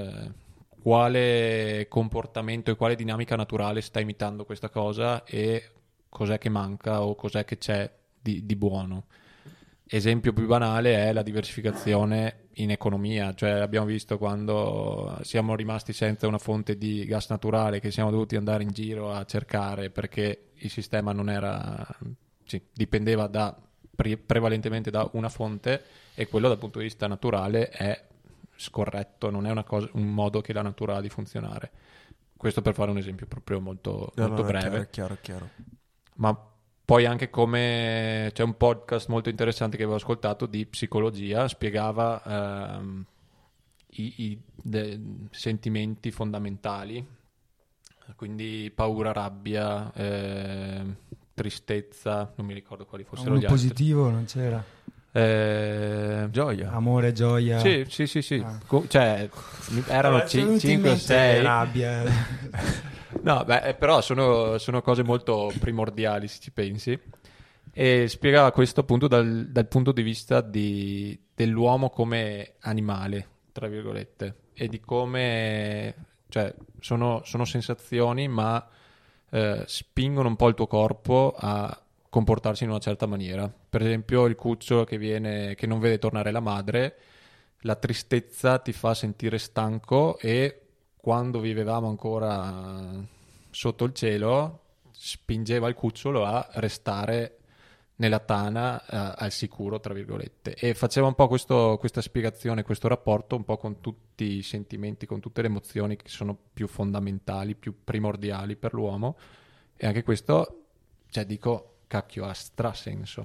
D: quale comportamento e quale dinamica naturale sta imitando questa cosa e cos'è che manca o cos'è che c'è di buono. Esempio più banale è la diversificazione in economia, cioè abbiamo visto quando siamo rimasti senza una fonte di gas naturale che siamo dovuti andare in giro a cercare perché il sistema non era, dipendeva prevalentemente da una fonte, e quello dal punto di vista naturale è scorretto, non è un modo che la natura ha di funzionare. Questo per fare un esempio proprio molto breve.
A: È chiaro.
D: Ma poi anche come c'è un podcast molto interessante che avevo ascoltato di psicologia, spiegava i sentimenti fondamentali, quindi paura, rabbia, tristezza, non mi ricordo quali fossero gli altri.
C: Positivo non c'era?
A: Gioia.
C: Amore, gioia.
D: Sì. Cioè, erano 5 o 6.
C: Rabbia.
D: No, però sono cose molto primordiali se ci pensi, e spiegava questo appunto dal punto di vista dell'uomo come animale, tra virgolette, e di come, cioè, sono sensazioni, ma spingono un po' il tuo corpo a comportarsi in una certa maniera. Per esempio il cucciolo che non vede tornare la madre, la tristezza ti fa sentire stanco, e quando vivevamo ancora sotto il cielo spingeva il cucciolo a restare nella tana al sicuro, tra virgolette, e faceva un po' questa spiegazione, questo rapporto un po' con tutti i sentimenti, con tutte le emozioni che sono più fondamentali, più primordiali per l'uomo, e anche questo, cioè, dico, cacchio, ha strasenso.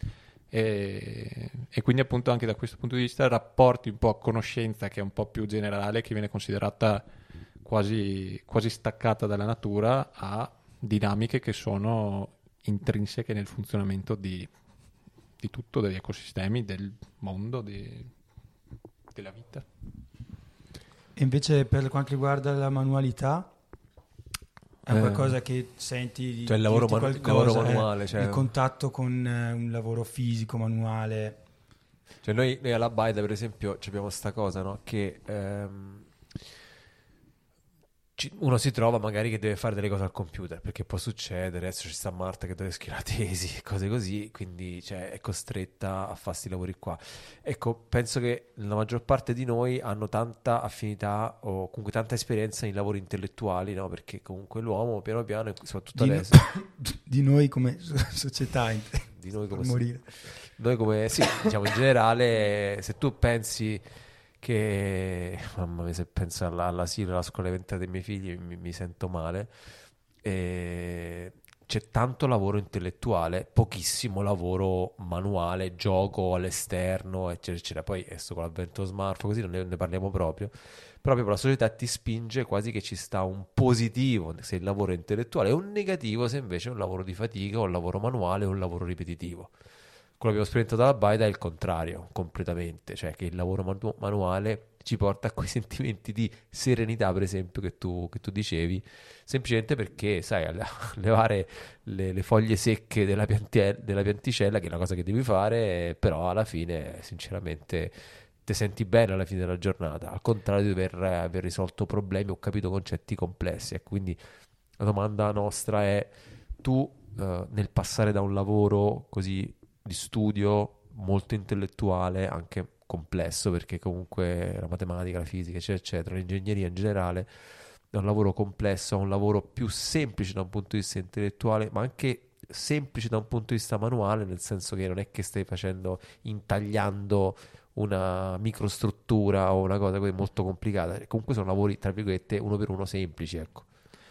D: E quindi appunto anche da questo punto di vista rapporti un po' a conoscenza, che è un po' più generale, che viene considerata quasi staccata dalla natura, a dinamiche che sono intrinseche nel funzionamento di tutto, degli ecosistemi, del mondo, della vita.
C: E invece per quanto riguarda la manualità, è qualcosa che senti,
A: cioè il lavoro manuale,
C: il contatto con un lavoro fisico, manuale.
A: Cioè noi alla Baida, per esempio, abbiamo sta cosa, no? Che uno si trova magari che deve fare delle cose al computer, perché può succedere, adesso ci sta Marta che deve scrivere la tesi e cose così, quindi è costretta a fare questi lavori qua. Ecco, penso che la maggior parte di noi hanno tanta affinità o comunque tanta esperienza in lavori intellettuali, no? Perché comunque l'uomo piano piano, soprattutto adesso,
C: di noi come società,
A: di noi come
C: morire.
A: Noi come, sì, diciamo in generale, se tu pensi che, mamma mia, se penso all'asilo, alla scuola elementare dei miei figli, mi sento male. C'è tanto lavoro intellettuale, pochissimo lavoro manuale, gioco all'esterno, eccetera, eccetera. Poi adesso con l'avvento smartphone, così non ne parliamo proprio la società ti spinge quasi che ci sta un positivo se il lavoro è intellettuale e un negativo se invece è un lavoro di fatica, un lavoro manuale o un lavoro ripetitivo. Quello che abbiamo sperimentato dalla Baida è il contrario, completamente, cioè che il lavoro manuale ci porta a quei sentimenti di serenità, per esempio, che tu dicevi, semplicemente perché, sai, a levare le foglie secche della pianticella, che è una cosa che devi fare, però alla fine, sinceramente, ti senti bene alla fine della giornata, al contrario di aver risolto problemi o capito concetti complessi. E quindi la domanda nostra è, tu nel passare da un lavoro così di studio molto intellettuale, anche complesso, perché comunque la matematica, la fisica, eccetera, eccetera, l'ingegneria in generale, da un lavoro complesso a un lavoro più semplice da un punto di vista intellettuale, ma anche semplice da un punto di vista manuale, nel senso che non è che stai intagliando una microstruttura o una cosa molto complicata, comunque sono lavori, tra virgolette, uno per uno semplici, ecco.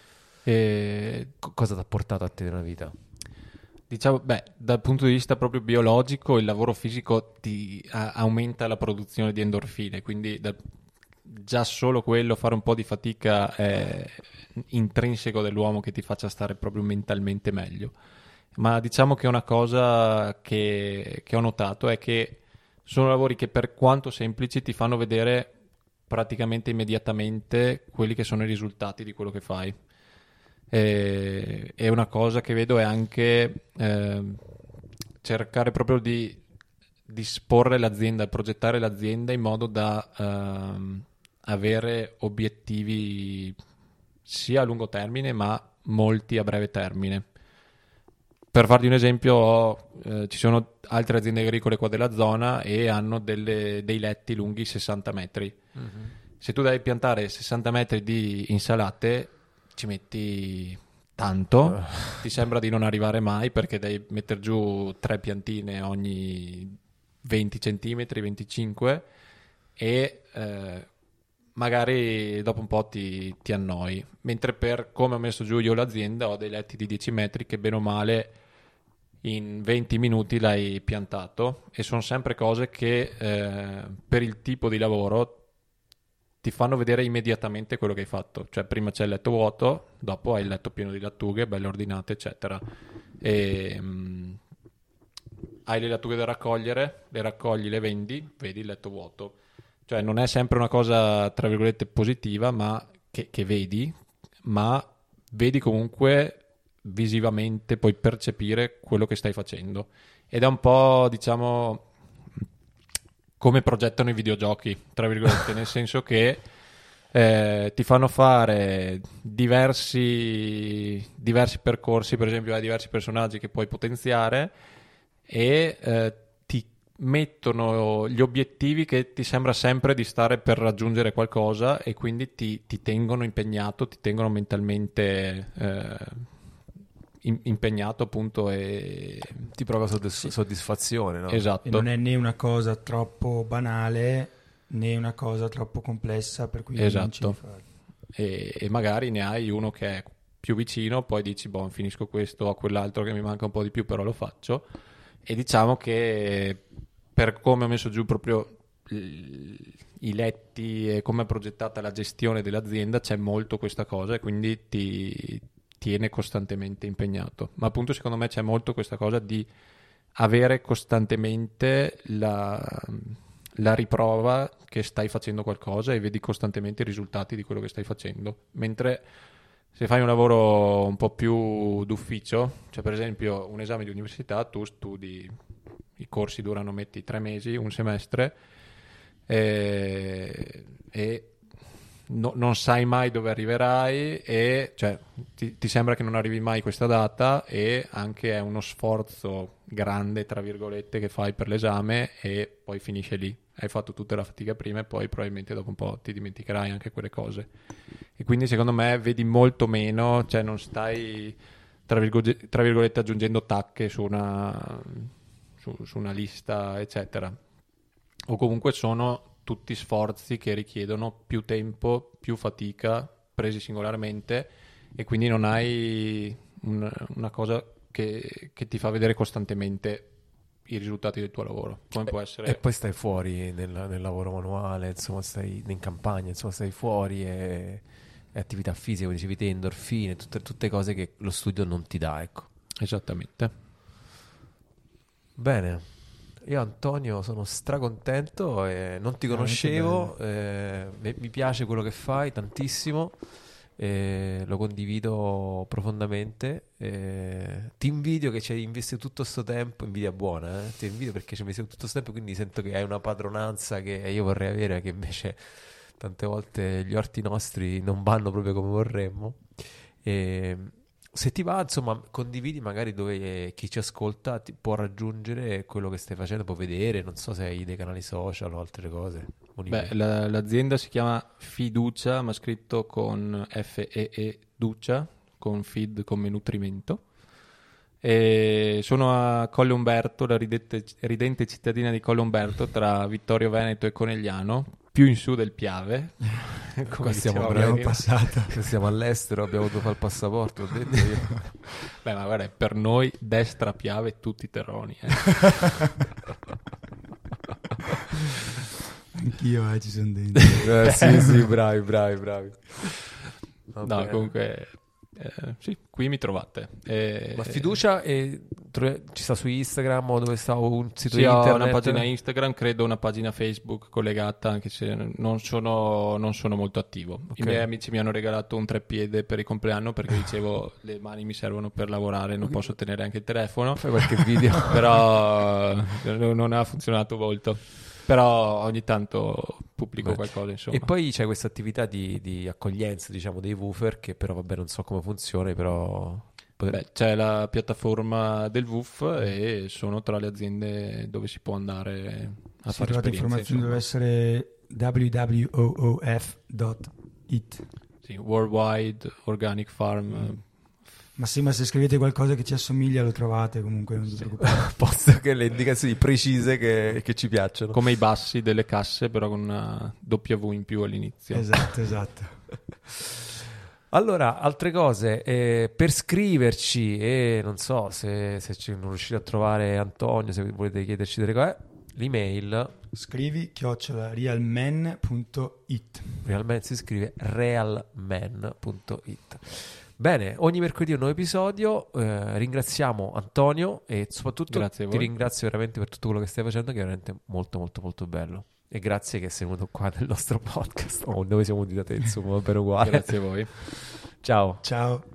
A: Cosa ti ha portato a te nella vita?
D: Diciamo, dal punto di vista proprio biologico, il lavoro fisico ti aumenta la produzione di endorfine, quindi già solo quello, fare un po' di fatica, è intrinseco dell'uomo che ti faccia stare proprio mentalmente meglio. Ma diciamo che una cosa che ho notato è che sono lavori che, per quanto semplici, ti fanno vedere praticamente immediatamente quelli che sono i risultati di quello che fai. E una cosa che vedo è anche cercare proprio di disporre l'azienda, progettare l'azienda in modo da avere obiettivi sia a lungo termine ma molti a breve termine. Per farti un esempio, ci sono altre aziende agricole qua della zona e hanno dei letti lunghi 60 metri. Mm-hmm. Se tu devi piantare 60 metri di insalate, ci metti tanto, ti sembra di non arrivare mai perché devi mettere giù 3 piantine ogni 20 centimetri, 25 e magari dopo un po' ti annoi. Mentre per come ho messo giù io l'azienda ho dei letti di 10 metri che bene o male in 20 minuti l'hai piantato e sono sempre cose che per il tipo di lavoro ti fanno vedere immediatamente quello che hai fatto. Cioè prima c'è il letto vuoto, dopo hai il letto pieno di lattughe, belle ordinate, eccetera. E hai le lattughe da raccogliere, le raccogli, le vendi, vedi il letto vuoto. Cioè non è sempre una cosa, tra virgolette, positiva, ma che vedi, ma vedi comunque visivamente, puoi percepire quello che stai facendo. Ed è un po', diciamo, come progettano i videogiochi, tra virgolette, nel senso che ti fanno fare diversi percorsi, per esempio hai diversi personaggi che puoi potenziare e ti mettono gli obiettivi che ti sembra sempre di stare per raggiungere qualcosa e quindi ti tengono impegnato, ti tengono mentalmente impegnato appunto e
A: ti provoca soddisfazione, no?
D: Esatto.
C: E non è né una cosa troppo banale né una cosa troppo complessa per cui
D: esatto.
C: non ci fare.
D: E magari ne hai uno che è più vicino, poi dici boh, finisco questo, ho quell'altro che mi manca un po' di più però lo faccio. E diciamo che per come ho messo giù proprio i letti e come è progettata la gestione dell'azienda c'è molto questa cosa e quindi ti tiene costantemente impegnato. Ma appunto secondo me c'è molto questa cosa di avere costantemente la riprova che stai facendo qualcosa e vedi costantemente i risultati di quello che stai facendo. Mentre se fai un lavoro un po' più d'ufficio, cioè per esempio un esame di università, tu studi, i corsi durano metti 3 mesi, un semestre e non sai mai dove arriverai e cioè ti sembra che non arrivi mai questa data e anche è uno sforzo grande tra virgolette che fai per l'esame e poi finisce lì, hai fatto tutta la fatica prima e poi probabilmente dopo un po' ti dimenticherai anche quelle cose e quindi secondo me vedi molto meno, cioè non stai tra virgolette aggiungendo tacche su una lista eccetera, o comunque sono tutti sforzi che richiedono più tempo, più fatica, presi singolarmente e quindi non hai una cosa che ti fa vedere costantemente i risultati del tuo lavoro. Come può essere...
A: E poi stai fuori nel lavoro manuale, insomma stai in campagna, insomma stai fuori e attività fisica, come dicevi te, endorfine, tutte cose che lo studio non ti dà, ecco.
D: Esattamente.
A: Bene. Io Antonio sono stracontento, non ti conoscevo, mi piace quello che fai tantissimo, lo condivido profondamente, ti invidio che ci hai investito tutto questo tempo, invidia buona, ti invidio perché ci hai investito tutto questo tempo, quindi sento che hai una padronanza che io vorrei avere, che invece tante volte gli orti nostri non vanno proprio come vorremmo. Se ti va, insomma, condividi magari dove chi ci ascolta ti può raggiungere quello che stai facendo, può vedere, non so se hai dei canali social o altre cose.
D: Beh, l'azienda si chiama Fiducia, ma scritto con F-E-E Ducia, con feed come nutrimento. E sono a Colle Umberto, la ridente cittadina di Colle Umberto, tra Vittorio Veneto e Conegliano, più in su del Piave.
A: Come
C: abbiamo passato.
A: Siamo all'estero, abbiamo dovuto fare il passaporto, ho detto io.
D: Beh, ma guarda, per noi destra Piave tutti terroni.
C: Anch'io ci sono dentro.
A: Sì, bravi.
D: No, comunque sì, qui mi trovate.
A: Ma Fiducia ci sta su Instagram o dove sta un sito
D: Sì, ho
A: internet?
D: una pagina Instagram, credo una pagina Facebook collegata, anche se non sono molto attivo.
A: Ok.
D: I miei amici mi hanno regalato un treppiede per il compleanno perché dicevo le mani mi servono per lavorare, non posso tenere anche il telefono.
A: Fai qualche video.
D: Però non ha funzionato molto. Però ogni tanto pubblico
A: Beh,
D: qualcosa, insomma.
A: E poi c'è questa attività di accoglienza, diciamo, dei woofer, che però vabbè non so come funzioni, però...
D: Beh, c'è la piattaforma del WUF e sono tra le aziende dove si può andare a
C: Se
D: fare
C: trovate
D: esperienze,
C: informazioni deve essere www.oof.it.
D: Sì, Worldwide Organic Farm.
C: Ma sì, ma se scrivete qualcosa che ci assomiglia lo trovate comunque, non vi preoccupate.
A: Posto che le indicazioni precise che ci piacciono.
D: Come i bassi delle casse, però con una W in più all'inizio.
C: Esatto.
A: Allora, altre cose, per scriverci e non so se non riuscite a trovare Antonio, se volete chiederci delle cose, l'email
C: Scrivi @realman.it.
A: realmente si scrive realman.it. Bene, ogni mercoledì un nuovo episodio, ringraziamo Antonio e soprattutto
D: Grazie a
A: ti
D: voi.
A: ringrazio veramente per tutto quello che stai facendo, che è veramente molto molto molto bello. E grazie che sei venuto qua nel nostro podcast. Noi siamo venuti da te, insomma, va bene uguale.
D: Grazie a voi.
A: Ciao.
C: Ciao.